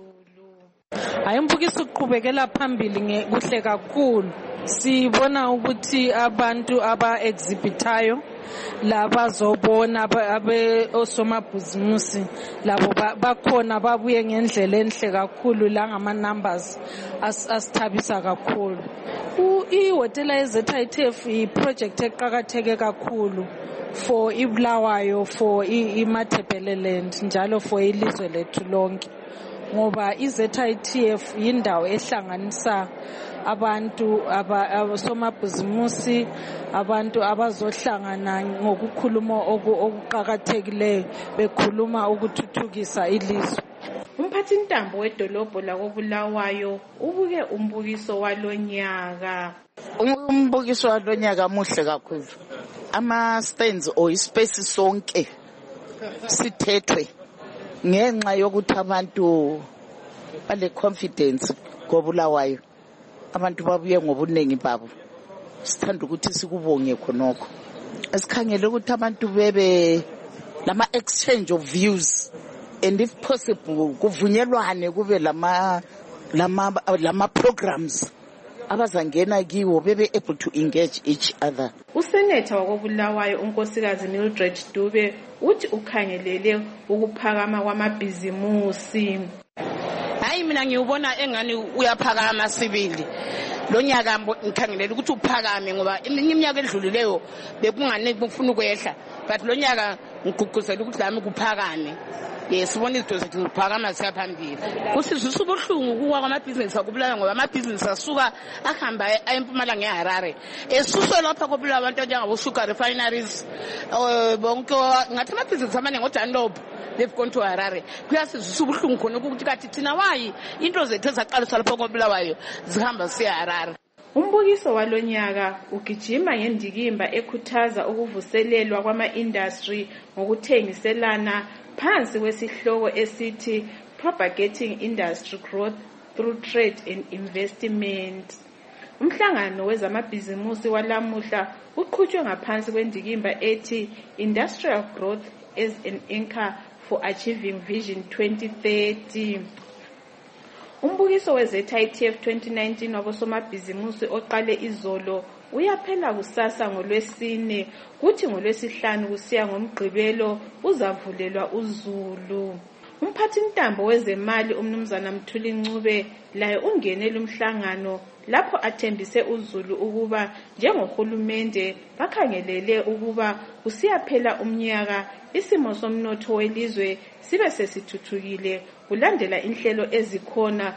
Hayi mbukiso uqhubekela phambili kuhle kakhulu. Sibona ukuthi abantu aba exhibitayo laba zobona abe osomabhizimusi labo bakhona babuye ngendlela enhle kakhulu la ngama numbers asithabisa kakhulu. Ihotela ye-Z I T F i-project eqakatheke kakhulu for iBulawayo, for iMatabeleland njalo for ilizwe lethu lonke, ngoba i-Z I T F yindawo ehlanganisa abantu abasomabhizimusi, abantu abazohlangana ngokukhuluma okuqakathekileyo bekhuluma ukuthuthukisa ilizwe. Umphathintambo wedolobho lakoBulawayo ubuke umbukiso walonyaka. Umbukiso walonyaka muhle kakhulu. Ama stands or ispace sonke sithethwe ngenxa yokuthi abantu bale confidence koBulawayo. Abantu babuye ngobunengi babo. Sithanda ukuthi sikubonge khonokho. Esikhangele ukuthi abantu bebe lama exchange of views, and if possible kuvunyelwane kube lama lama lama programs abazangena kiwo bebe able to engage each other. Usenetha wakobulawayo unkosikazi Mildred Dube uthi ukhangelele ukuphakama kwamabhizimusi. Hayi mina ngiyubona engani uyaphakama sibili. Lo nyaka ngikhangelela ukuthi uphakame ngoba iminyaka edlulileyo bekungane kufuna ukwehla but lo nyaka ngigqugquzela ukuthi lami kuphakame. Yesibona izinto zethu ziphakama siyaphambili. Kusizwisa ubuhlungu kuwa kwamabhizinisi akubulawayo ngoba amabhizinisi asuka ahamba eMpumalanga eHarare. Esuswe lapha kobulawayo abantu njengabo sugar refineries bonke ngathi amabhizinisi amaningi oDunlop they've gone to Harare. Kuyasizwisa ubuhlungu khona ukuthi kathi thina wayi into zethu ezaqaliswa lapha kobulawayo zihamba siya Harare. Umbukiso walonyaka ugijima ngendikimba ekhuthaza ukuvuselelwa kwama-industry ngokuthengiselana phansi kwesihloko esithi Propagating Industry Growth Through Trade and Investment. Umhlangano wezamabhizimusi walamuhla uqhutshwe ngaphansi kwendikimba ethi Industrial Growth as an Anchor for Achieving Vision twenty thirty. Umbukiso we-Z I T F twenty nineteen wabosomabhizimusi oqale izolo uyaphela kusasa ngolwesine kuthi ngolwesihlanu kusiya ngomgqibelo uzavulelwa uZulu. Umphathintambo wezemali umnumzana Mthuli Ncube laye ungenele umhlangano lapho athembise uZulu ukuba njengohulumende bakhangelele ukuba kusiyaphela umnyaka isimo somnotho welizwe sibe sesithuthukile kulandela inhlelo ezikhona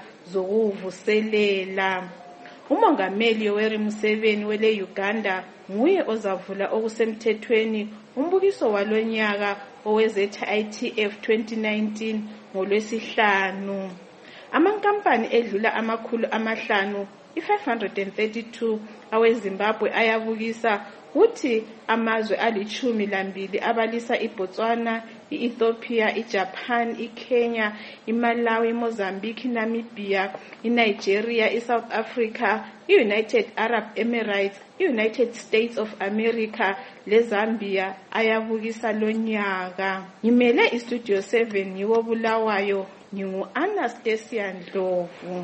zokuvuselela. Umongameli Yoweri Museveni wele Uganda nguye ozavula okusemthethweni umbukiso walonyaka owe-Z I T F twenty nineteen ngolwesihlanu. Amankampani edlula amakhulu amahlanu i-five hundred thirty-two aweZimbabwe ayabukisa uthi amazwe alichumi lambili abalisa iBotswana, iEthiopia, iJapan, iKenya, iMalawi, iMozambique, iNamibia, iNigeria, iSouth Africa, iUnited Arab Emirates, iUnited States of America leZambia ayabukisa lonyaka. Ngimele iStudio seven yiwo Bulawayo ngingu Anastasia Ndlovu.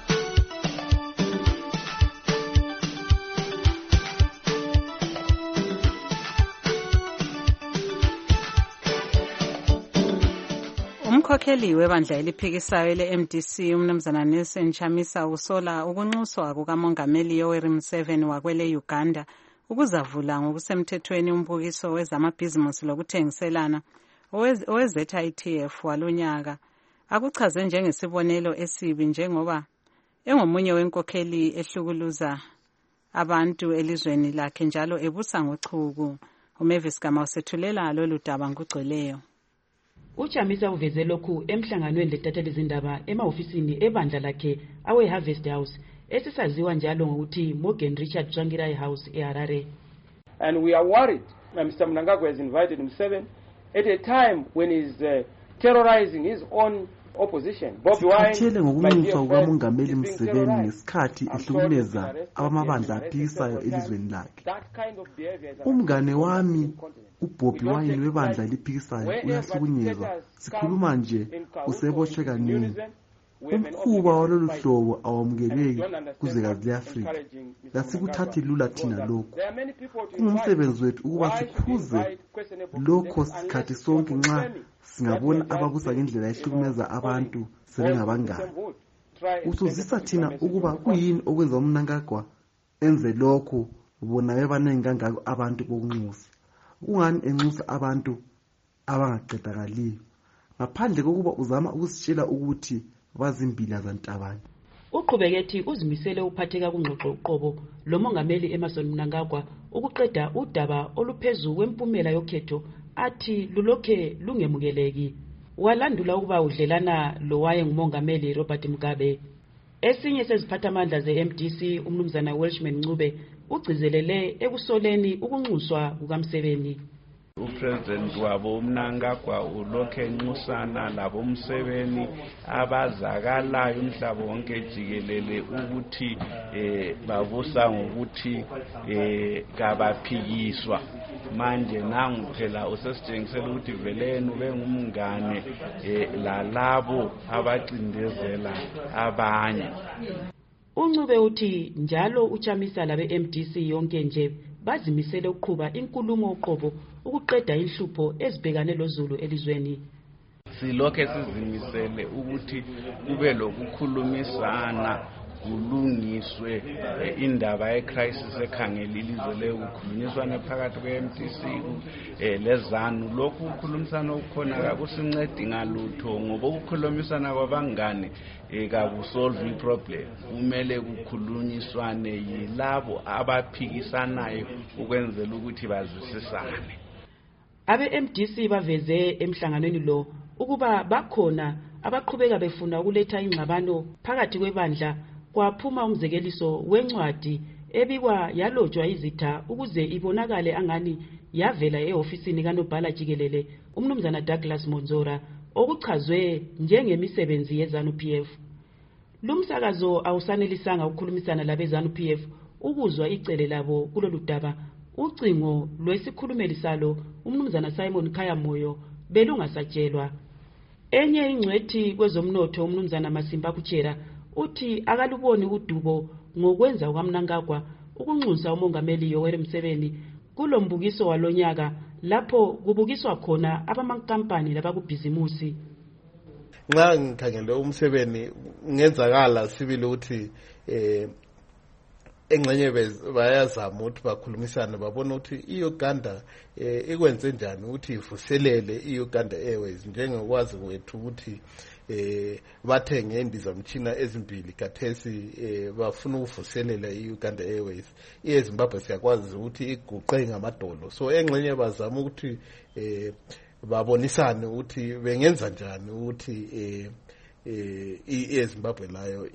Umkhokheli webandla eliphikisayo le-M D C umnumzana Nelson Chamisa usola ukunxuswa kukamongameli Yoweri Museveni wakwele Uganda ukuzavula ngokusemthethweni umbukiso wezamabhizimusi lokuthengiselana owe-Z I T F walonyaka. Akuchaze njengesibonelo esibi njengoba engomunye wenkokheli ehlukuluza abantu elizweni lakhe njalo ebusa ngochuku. uMavis Gama usethulela lolu daba ngugcweleyo. Uchamisa uveze lokhu emhlanganweni letatheli izindaba emahofisini ebandla lakhe awe Harvest House esisaziwa njalo ngokuthi Morgan Richard Tsvangirai House eHarare. And we are worried that Mister Mnangagwa has invited himself at a time when he's uh, terrorizing his own opposition. Bobi Wine ngokunxuswa kukamongameli Museveni ngesikhathi ehlukumeza abamabandla aphikisayo elizweni lakhe. Umngane wami uBobi Wine webandla eliphikisayo uyahlukunyezwa, sikhuluma nje usebotshwe kaningi. Umkhuba walolu hlobo awamukeleki kuzwekazi le-Afrika. Lasikuthathi lula thina lokhu. Kungumsebenzi wethu ukuba siphuze lokho sikhathi sonke nxa singabona ababusa ngendlela ehlukumeza abantu sebengabangani. Usuzisa thina ukuba kuyini okwenza uMnangagwa enze lokho bona bebanengi kangako abantu bokunxusa. Ungani enxusa abantu abangaqedakaliyo ngaphandle kokuba uzama ukusitshela ukuthi bazimbila zantabane. Uqhubeke uzimisele uphatheka kungxoxo uqobo lo mongameli Emmerson Mnangagwa ukuqeda udaba oluphezulu kwempumela yokhetho athi lulokhe lungemukeleki. Walandula ukuba udlelana lo waye ngumongameli Robert Mugabe. Esinye seziphathamandla ze-M D C umnumzana Welshman Ncube ugcizelele ekusoleni ukunxuswa kukaMseveni. Upresident wabo uMnangagwa ulokhe enxusana labo Museveni abazakalayo umhlaba wonke jikelele ukuthi eh babusa ngokuthi eh kabaphikiswa. Manje nangu phela usesitshengisela ukuthi veleni bengumngane eh lalabo abacindezela abanye. uncube uthi njalo uchamisa labe M D C yonke nje bazimisele ukuqhuba inkulumo uqobo ukuqeda inhlupho ezibhekane lozulu elizweni. Silokhe sizimisele ukuthi kube lokukhulumisana kulungiswe indaba ye-crisis ekhangela ilizwe lekukhulunyiswana phakathi kwe-M D C lezanu. Lokhu ukukhulumisana okukhona kakusincedi ngalutho ngoba ukukhulumisana kwabangane kakusolve iproblem. Kumele kukhulunyiswane yilabo abaphikisanayo ukwenzela ukuthi bazwisisane. Abe M D C baveze emhlanganweni lo ukuba bakhona abaqhubeka befuna ukuletha ingxabano phakathi kwebandla. Kwaphuma umzekeliso wencwadi ebikwa yalotshwa izitha ukuze ibonakale angani yavela eofisini kaNobhala Jikelele umnumzana Douglas Monzora okuchazwe njengemisebenzi yeZANU P F. Lumsakazo awusanelisanga ukukhulumisana labe ZANU P F ukuzwa icele labo kulolu daba. Ucingo lwesikhulumeli salo umnumzana Simon Khayamoyo belungasatshelwa. Enye ingcwethi kwezomnotho umnumzana Masimba Kuchera uthi akaluboni udubo ngokwenza kwaMnangagwa ukunxusa umongameli Yoweri Museveni kulombukiso walonyaka lapho kubukiswa khona abamankampani labakubhizimusi. Nxa ngikhangele uMuseveni ngenzakala sibili ukuthi eh engxenye bayazama ukuthi bakhulumisane babona ukuthi iUganda ikwenze njani ukuthi ivuselele iUganda Airways njengokwazi kwethu ukuthi eh bathenge indizamtshina ezimbili kathesi eh bafuna ukuvuselela iUganda Airways. iZimbabwe siyakwazi ukuthi iguqe ngamadolo. So engxenye bazama ukuthi eh babonisane ukuthi bengenza njani ukuthi eh eh iZimbabwe layo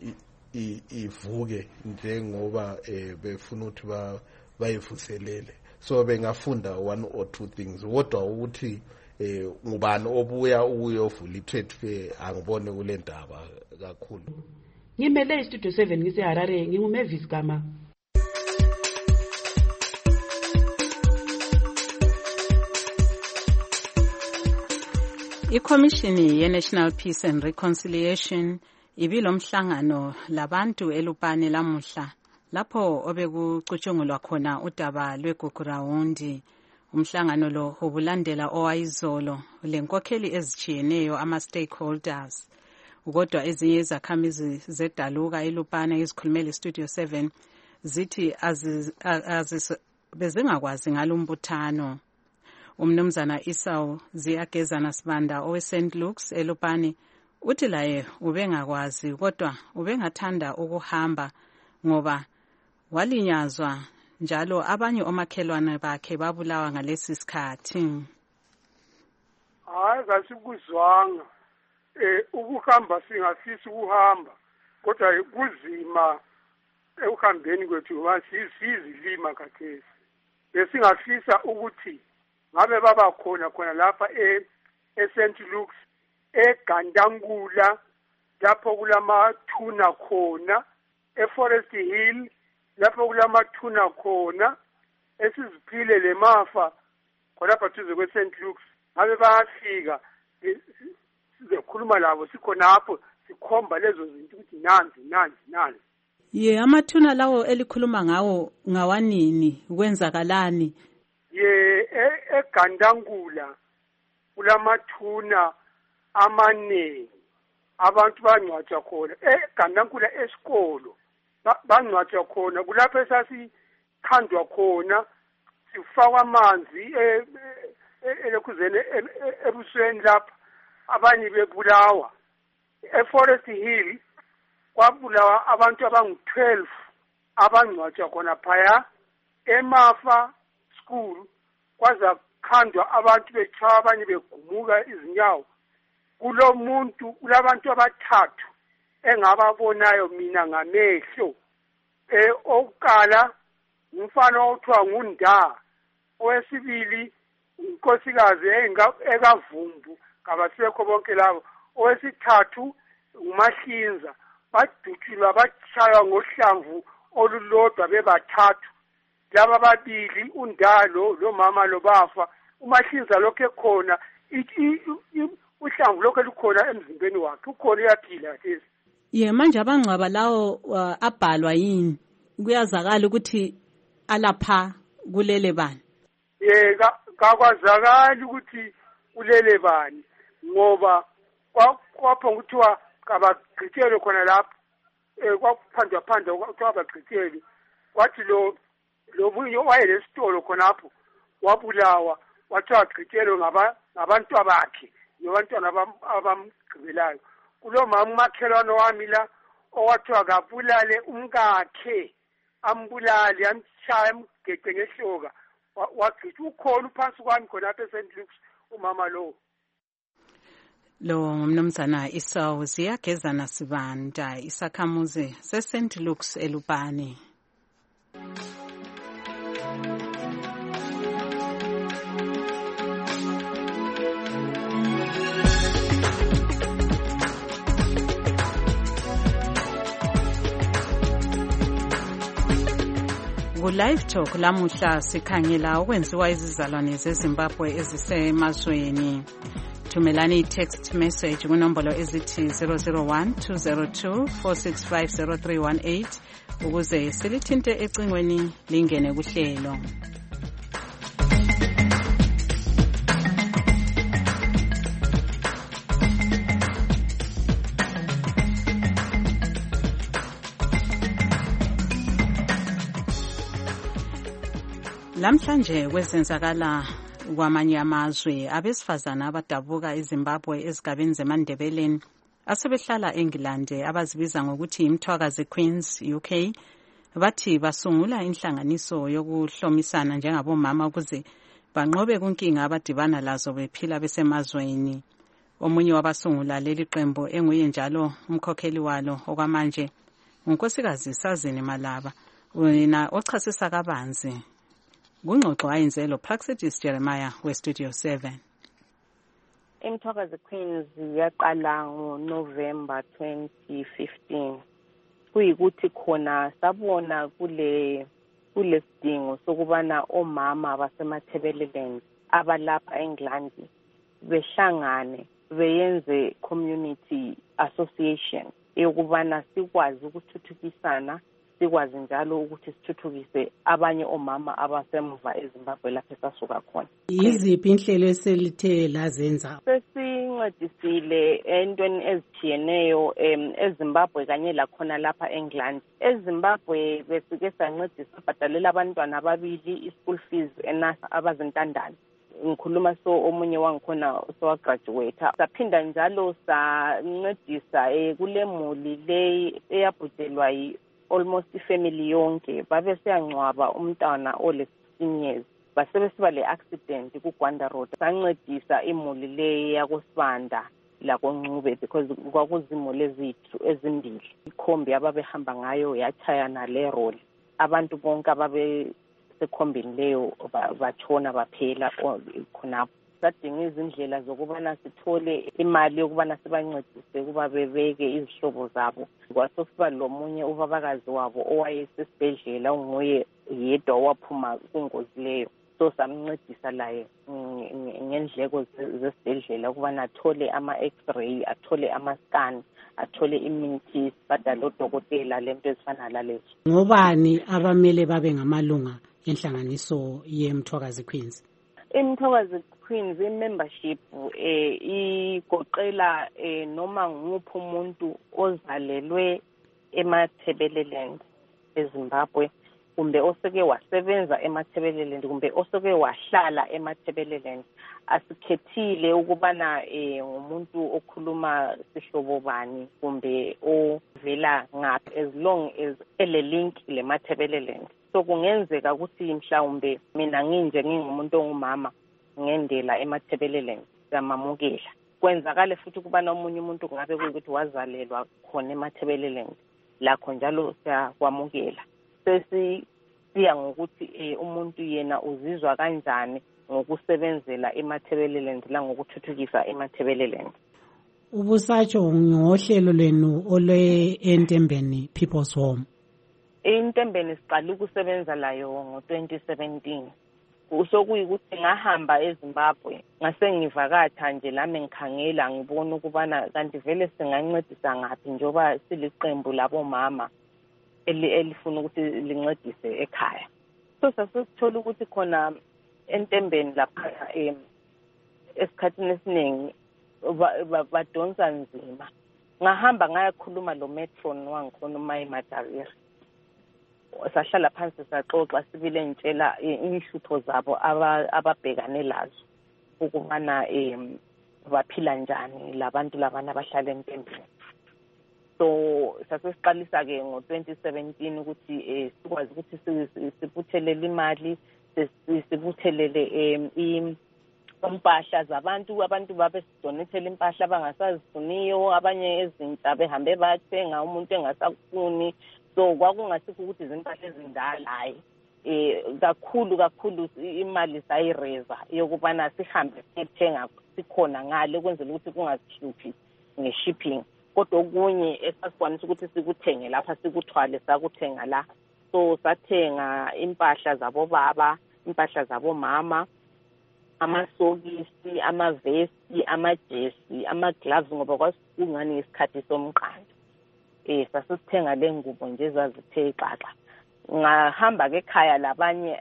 ivuke njengoba befuna ukuthi bayivuselele. So bengafunda one or two things. Kodwa ukuthi eh ngubani obuya ukuyovula i-trade fair angibone kule ndaba kakhulu. Ngimele iStudio seven ngise Harare nginguMavis Gama. iCommission ye-National Peace and Reconciliation ibilomhlangano labantu elupane lamuhla lapho obekucutshungulwa khona udaba lweGugurawundi. Umhlangano lo ubulandela owayizolo lenkokheli ezitshiyeneyo ama-stakeholders. Kodwa ezinye izakhamizi zedaluka elupane ezikhulumela iStudio seven zithi bezingakwazi ngalumbuthano. Umnumzana Esau Ziyagezana Sibanda owe-Saint Luke's elupane uthi laye ubengakwazi kodwa ubengathanda ukuhamba ngoba walinyazwa njalo abanye omakhelwane bakhe babulawa ngalesi sikhathi. Hayi kasikuzwanga eh ukuhamba singafisa ukuhamba kodwa kuzima ekuhambeni kwethu ngoba sizilima kathesi. Besingafisa ukuthi ngabe baba khona khona lapha e eSaint Luke's eGandangula lapho kulamathuna khona eForest Hill lapho kulamathuna khona esiziphile lemafa khona phathuze kweSaint Luke's. Ngabe bayafika sizokhuluma labo sikhona lapho sikhomba lezo zinto ukuthi nanzi nanzi nanzi. Ye amathuna lawo elikhuluma ngawo ngawanini kwenzakalani? Ye eGandangula kulamathuna amanengi abantu bangcwatshwa khona eGandangula esikolo bangcwatshwa khona kulapho esasithandwa khona sifakwa amanzi elekhuzene ebusweni lapha abanye bebulawa. eForest Hill kwabulawa abantu abangu twelve abangcwatshwa khona phaya. eMafa school kwaza khandwa abantu betshaya abanye begumuka izinyawo. Kulo muntu kulabantu abathathu engababonayo mina ngamehlo. Eh okukala umfana othiwa nguNda, owesibili unkosikazi ekavumbu kabasekho bonke labo, owesithathu uMahlinza. Badutshulwa batshaywa ngohlamvu olulodwa bebathathu. Laba babili uNdalo lo mama lo bafa. uMahlinza lokho ekhona uhlamvu lokho lukhona emzimbeni wakhe ukhona uyaphila lesi. Ye manje abangcwaba lawo uh, abhalwa yini kuyazakala ukuthi alapha kulele bani? Ye kakwazakala ukuthi kulele bani ngoba kwapho nguthiwa kabagqithelwe khona lapho eh kwaphandwa phandwa kwathiwa bagqithelwe kwathi lo lo bunye wayelesitolo khonapho wabulawa wathiwa agqithelwe ngaba ngabantu abakhe nabantwana abamgqibelayo kulo mama umakhelwane wami la owathiwa kabulale umkakhe ambulali amshaya amgece ngehloka wagcitha ukhona uphansi kwami khonapho eSaint Luke's umama lo lo ngumnumzana Esau Ziyagezana Sibanda isakhamuzi seSaint Luke's eLupane. Ku-Live Talk lamuhla sikhangela okwenziwa izizalwane zeZimbabwe ezisemazweni. Thumelani i-text message kunombolo ezithi zero zero one two zero two four six five zero three one eight ukuze silithinte ecingweni lingene kuhlelo. Lamhlanje kwezenzakala kwamanye amazwe abesifazana abadabuka eZimbabwe ezigabeni zeMandebeleni asebehlala eNgilandi abazibiza ngokuthi imthwakazi Queens U K bathi basungula inhlanganiso yokuhlomisana njengabomama ukuze banqobe kunkinga abadibana lazo bephila besemazweni. Omunye wabasungula leli qembu enguye njalo umkhokheli walo okwamanje uNkosikazi Sazini Malaba wena ochasisa kabanzi kungxoxo ayenze lo Praxedis Jeremiah we Studio seven. Imthwakazi Queens yaqala ngoNovember twenty fifteen. Kuyikuthi khona sabona kule kulesidingo sokubana omama basemathebeleland abalapha eNgilandi behlangane beyenze community association eyokubana sikwazi ukuthuthukisana sikwazi njalo ukuthi sithuthukise abanye omama abasemva eZimbabwe lapho esasuka khona. Yiziphi inhlelo eselithe lazenza? Sesincedisile entweni ezithiyeneyo eZimbabwe kanye lakhona lapha eNgilandi. eZimbabwe besike sancedisa bhadalela abantwana ababili ischool fees enasa abazintandane. Ngikhuluma so omunye wangikhona so graduate. Saphinda njalo sancedisa kule muli le eyabhujelwa yi almost ifamily yonke babe siyangcwaba umntwana ole sixteen years basebesiba le accident ku Gwanda Road sancedisa imuli le yakosibanda la koNcube because kwakuzimuli ezithu ezimbili ikhombi ababehamba ngayo yachayana le roll abantu bonke ababe sekhombini leyo batshona baphela khonapho. Sadinga izindlela zokubana sithole imali yokubana sibancedise kuba bebeke izihlobo zabo. Kwasokuba lomunye ubabakazi wabo owayesesibhedlela unguye yedwa waphuma kungozi leyo. So samncedisa laye ngendleko zesibhedlela ukubana athole ama-x-ray, athole ama-scan, athole imithi, badala odokotela lento ezifana lalezo. Ngobani abamele babe ngamalunga enhlanganiso yeMthwakazi Queens? iMthwakazi Queens membership eh igoqela eh noma nguphi umuntu ozalelwe eMathebeleland eZimbabwe kumbe oseke wasebenza eMathebeleland kumbe oseke wahlala eMathebeleland. Asikhethile ukubana eh umuntu okhuluma sihlobo bani kumbe ovela ngaphi as long as ele link le Mathebeleland. So kungenzeka ukuthi mhlawumbe mina nginje ngingumuntu ongumama ngendela eMathebeleland yamamukela. Kwenzakale futhi kubana omunye umuntu kungabe kuyikuthi wazalelwa khona eMathebeleland lakho njalo siyakwamukela. Sesi siya ngokuthi eh umuntu yena uzizwa kanjani ngokusebenzela eMathebeleland la ngokuthuthukisa eMathebeleland. Ubusatsho ngohlelo lwenu olwe Entembeni People's Home. Entembeni siqala ukusebenza layo ngo twenty seventeen. usokuyikuthi ngahamba eZimbabwe ngase ngivakatha nje lami ngikhangela ngibona ukubana kanti vele singancedisa ngaphi njoba siliqembu labomama elifuna ukuthi lincedise ekhaya. So sasithola ukuthi khona entembeni lapha em esikhathini esiningi badonsa nzima. Ngahamba ngayakhuluma lo matron wangikhona uMayi Madaviri. Sahlala phansi saxoxa sibile ngitshela inhlupho zabo ababhekane lazo ukubana em baphila njani labantu labana abahlala entembeni. So sasesiqalisa ke ngo twenty seventeen ukuthi eh sikwazi ukuthi sibuthelele imali sibuthelele em impahla zabantu abantu babe sidonethele impahla abangasazifuniyo abanye ezintsha behambe bathenga umuntu engasakufuni. So kwakungasikho ukuthi izimpahla ezindala hayi eh kakhulu kakhulu imali sayireza yokubana sihambe sithenga sikhona ngale kwenzela ukuthi kungazihluphi nge-shipping. Kodwa okunye esasikwanisa ukuthi sikuthenge lapha sikuthwale sakuthenga la. So sathenga impahla zabo baba, impahla zabo mama, amasokisi, amavesti, amajesi, amagloves ngoba kwasingani isikhathi somqando. Eh sasithenga lengubo nje zazithe xaxa. Ngahamba ke ekhaya labanye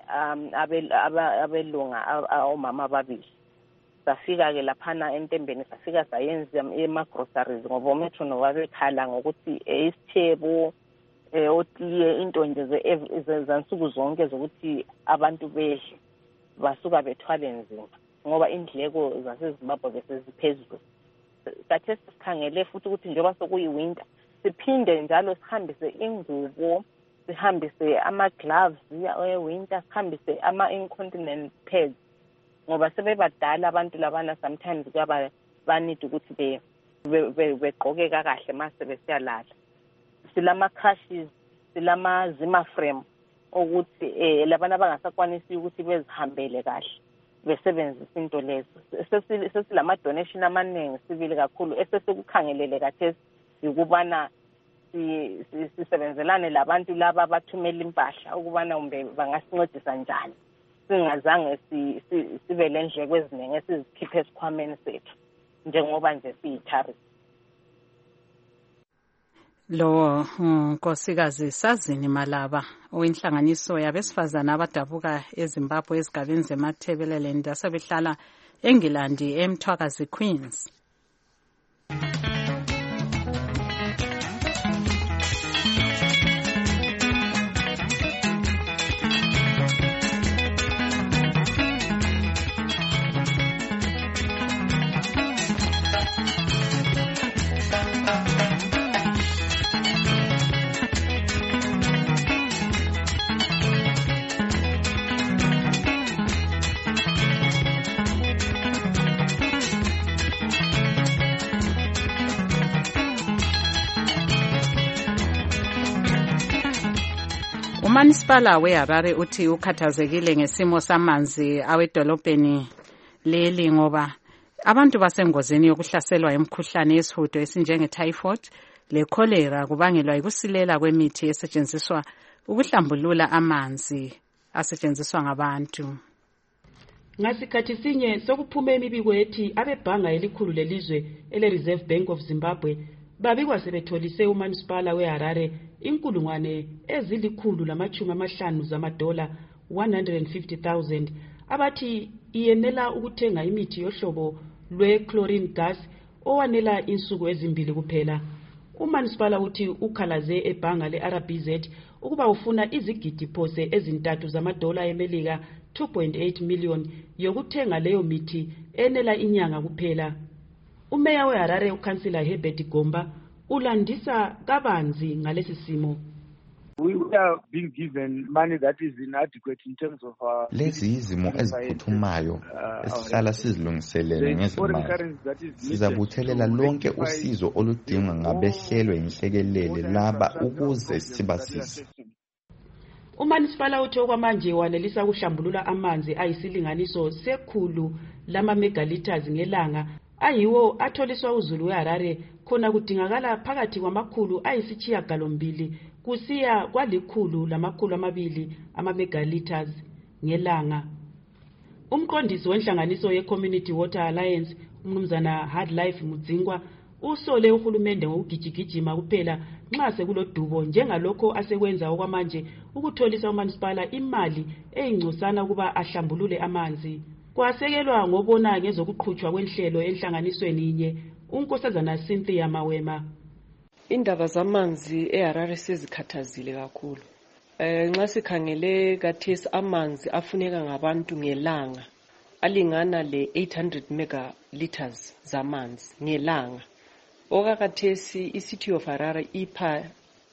abelunga omama ababili. Safika ke laphana entembeni safika sayenza ema-groceries ngoba umetron wabekhala ngokuthi isithebo otiye into nje zansuku zonke zokuthi abantu bedle basuka bethwale nzima ngoba indleko zaseZimbabwe bese ziphezulu. Sathe sikhangele futhi ukuthi njengoba sokuyiwinter siphinde njalo sihambise ingubo, sihambise ama-gloves e-winter, sihambise ama-incontinent pads ngoba sebebadala abantu labana sometimes kuyaba banid ukuthi begqoke kahle mase besiyalala. Silama crashes, silama zima frame ukuthi eh labana abangasakwanisi ukuthi bezihambele kahle besebenzisa into lezo. Sesilama donation amaningi sibili kakhulu esesukukhangelele kathesi ukubana sisebenzelane labantu laba abathumela impahla ukubana umbe bangasincedisa njani singazange sibe lendleko eziningi esizikhiphe esikhwameni sethu njengoba nje siyithari. Lo nkosikazi Sazini Malaba oyinhlanganiso yabesifazana abadabuka eZimbabwe ezigabeni zeMathebeleland asebehlala eNgilandi eMthwakazi Queens. Umanisipala weHarare uthi ukhathazekile ngesimo samanzi awedolobheni leli ngoba abantu basengozini yokuhlaselwa imikhuhlane yesihudo esinjenge typhoid le cholera kubangelwa yikusilela kwemithi esetshenziswa ukuhlambulula amanzi asetshenziswa ngabantu. Ngasikhathi sinye sokuphume imibiko ethi abebhanga elikhulu lelizwe ele Reserve Bank of Zimbabwe babikwa sebetholise umanisipala weHarare inkulungwane ezilikhulu lamachumi amahlanu zamadola one hundred fifty thousand abathi iyenela ukuthenga imithi yohlobo lwe-chlorine gas owanela insuku ezimbili kuphela. Umanisipala uthi ukhalaze ebhanga le-R B Z ukuba ufuna izigidi phose ezintathu zamadola eMelika two point eight million yokuthenga leyo mithi enela inyanga kuphela. Umeya weHarare ukansila Herbert Gomba ulandisa kabanzi ngalesi simo. We are being given money that is inadequate in terms of our lezi izimo eziphuthumayo esihlala sizilungiselele ngezimali. Sizabuthelela lonke usizo oludingwa ngabehlelwe inhlekelele laba ukuze sibasize. Umanisipala uthi okwamanje wanelisa ukuhlambulula amanzi ayisilinganiso sekhulu lama megaliters ngelanga ayiwo atholiswa uZulu weHarare khona kudingakala phakathi kwamakhulu ayisitshiya galombili kusiya kwalikhulu lamakhulu amabili ama megaliters ngelanga. Umqondisi wenhlanganiso ye-Community Water Alliance, umnumzana Hardlife Mudzingwa, usole uhulumende ngokugijigijima kuphela nxa sekulodubo njengalokho asekwenza okwamanje ukutholisa uManisipala imali eyingcosana kuba ahlambulule amanzi. Kwasekelwa ngobona ngezokuqhutshwa kwenhlelo enhlanganisweni inye unkosazana Cynthia Mawema. Indaba zamanzi eHarare sezikhathazile kakhulu. Eh nxa sikhangele kathesi amanzi afuneka ngabantu ngelanga alingana le eight hundred megaliters zamanzi ngelanga. Okakathesi i-City of Harare ipha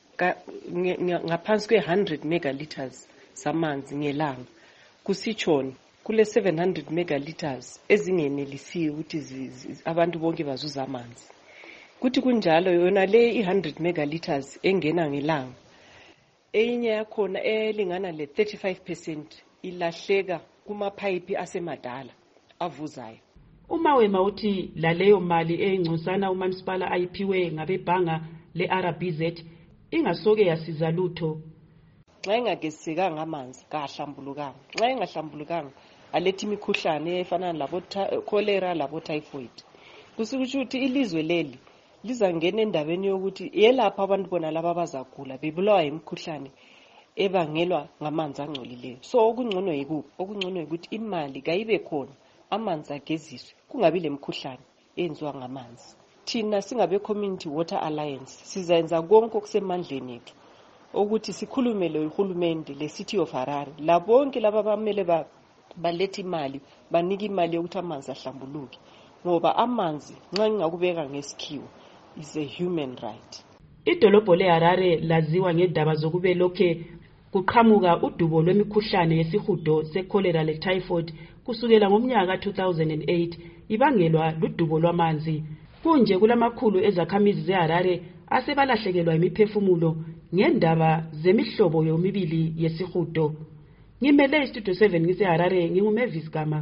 ngaphansi kwe one hundred megaliters zamanzi ngelanga. Kusitshoni kule seven hundred megaliters ezingenelisiwe ukuthi abantu bonke bazuza amanzi. Kuthi kunjalo yona le one hundred megaliters engena ngelanga. Enye yakhona elingana le thirty-five percent ilahleka kumapipe asemadala avuzayo. Umawema uthi laleyo mali eyingcosana uManisipala ayiphiwe ngabebhanga le-R B Z ingasoke yasiza lutho. Xa ingagesekanga amanzi kahlambulukanga. Xa ingahlambulukanga alethi imikhuhlane efana labo cholera labo typhoid. Kusikuthi ukuthi ilizwe leli lizangena endabeni yokuthi yelapha abantu bona laba bazagula bebulawa imikhuhlane ebangelwa ngamanzi angcolileyo. So okungcono yikuphi? Okungcono ukuthi imali kayibe khona amanzi ageziswe kungabi lemikhuhlane eyenziwa ngamanzi. Thina singabe Community Water Alliance sizayenza konke okusemandleni ethu ukuthi sikhulumele uhulumende le City of Harare labonke laba bamele ba balethe imali banike imali yokuthi amanzi ahlambuluke ngoba amanzi nxa ngakubeka ngesikhiwo is a human right. Idolobho leHarare laziwa ngedaba zokube lokhe kuqhamuka udubo lwemikhuhlane yesihudo secholera letyphoid kusukela ngomnyaka two thousand eight ibangelwa ludubo lwamanzi. Kunje kulamakhulu ezakhamizi zeHarare asebalahlekelwa imiphefumulo ngendaba zemihlobo yomibili yesihudo. Ngimele iStudio seven ngiseHarare nginguMavis Gama.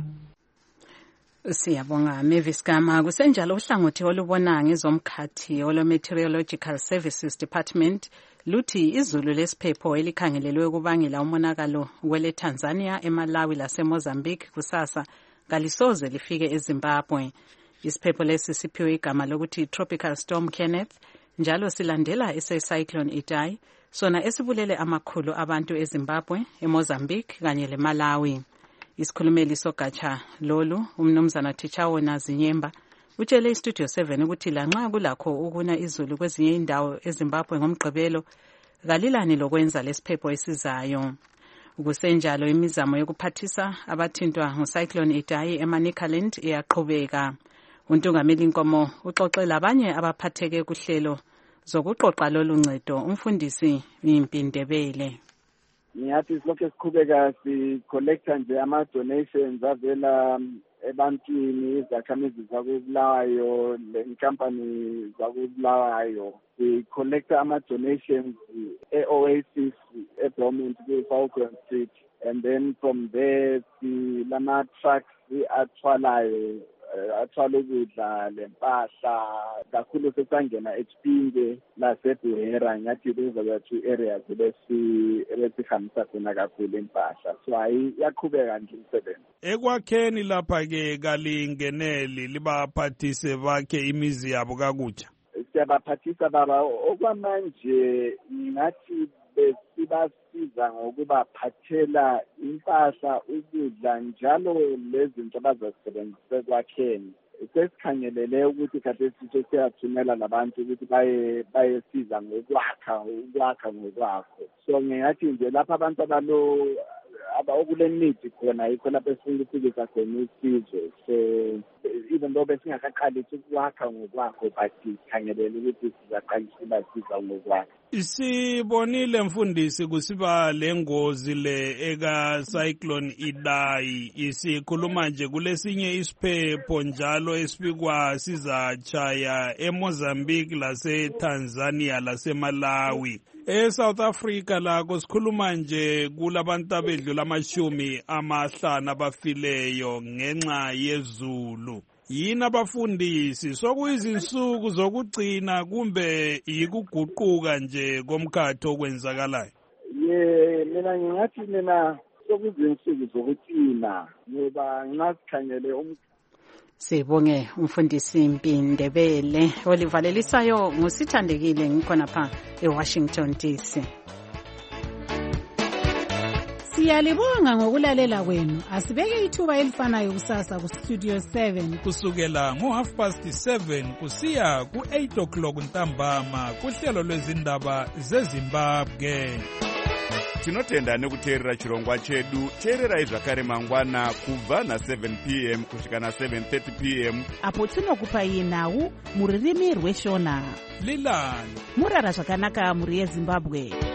Siyabonga Mavis Gama. Kusenjalo uhlangothi olubona ngezomkhathi olo-Meteorological Services Department luthi izulu lesiphepho elikhangelelwe ukubangela umonakalo kwele Tanzania, eMalawi laseMozambique kusasa kalisoze lifike eZimbabwe. Isiphepho lesi siphiwe igama lokuthi Tropical Storm Kenneth njalo silandela ese-Cyclone Idai sona esibulele amakhulu abantu eZimbabwe, eMozambique kanye leMalawi. Isikhulumeli sogatsha lolu umnumzana Tichawona Zinyemba utshele iStudio seven ukuthi lanxa kulakho ukuna izulu kwezinye indawo eZimbabwe ngomgqibelo kalilani lokwenza lesiphepho esizayo. Kusenjalo imizamo yokuphathisa abathintwa nguCyclone Idai eManicaland iyaqhubeka. Untungameli Nkomo uxoxela abanye abaphatheke kuhlelo zokuqoqa lolu ncedo umfundisi Impindebele. Ngiyathi silokho siqhubeka si-collecta nje ama-donations avela ebantwini, izakhamizi zakubulawayo, inkampani zakubulawayo. Si-collecta ama-donations e-Oasis, e-Bromont, kwi-Falcon Street. And then from there, silama-trucks athwalayo, athwala ukudla lempahla kakhulu sesangena eChipinge laseBuhera. Ngathi those are the two areas besi besihambisa khona kakhulu impahla. So hayi yaqhubeka nje umsebenzi. Ekwakheni lapha ke kalingeneli libaphathise bakhe imizi yabo kakutsha. Siyabaphathisa baba okwamanje ngathi besibasiza ngokubaphathela impahla, ukudla njalo lezinto abazazisebenzisa ekwakheni. Sesikhangelele ukuthi kade sithe siyathumela labantu ukuthi baye bayesiza ngokwakha ukwakha ngokwakho. So ngingathi nje lapha abantu abalo abakule need khona yikho lapho esifuna ukufikisa khona usizo. So even though besingakaqalisi ukwakha ngokwakho but sikhangelele ukuthi sizaqalisa ubasiza ngokwakho. Isibonile mfundisi kusiba lengozi le eka Cyclone Idai, isikhuluma nje kulesinye isiphepho njalo esifikwa sizachaya eMozambique laseTanzania laseMalawi. eSouth Africa lako sikhuluma nje kulabantu abedlula amashumi amahlanu abafileyo ngenxa yezulu. Yini abafundisi sokuyizinsuku zokugcina kumbe yikuguquka nje komkhatho okwenzakalayo? Ye mina ngingathi mina sokuzinsuku zokucina ngoba nxa sikhangele um Sibonge umfundisi Mpindebele olivalelisayo ngusithandekile ngikhona pha eWashington D C. Siyalibonga ngokulalela kwenu. Asibeke ithuba elifanayo kusasa ku Studio seven kusukela ngo half past seven kusiya ku eight o'clock ntambama kuhlelo lwezindaba zeZimbabwe. Tinotenda nekuteerera chirongwa chedu. Teererai zvakare mangwana kubva na seven p m kusvika na seven thirty p m apo tinokupai nhau muririmi rweshona. Lilani murara zvakanaka muri yeZimbabwe.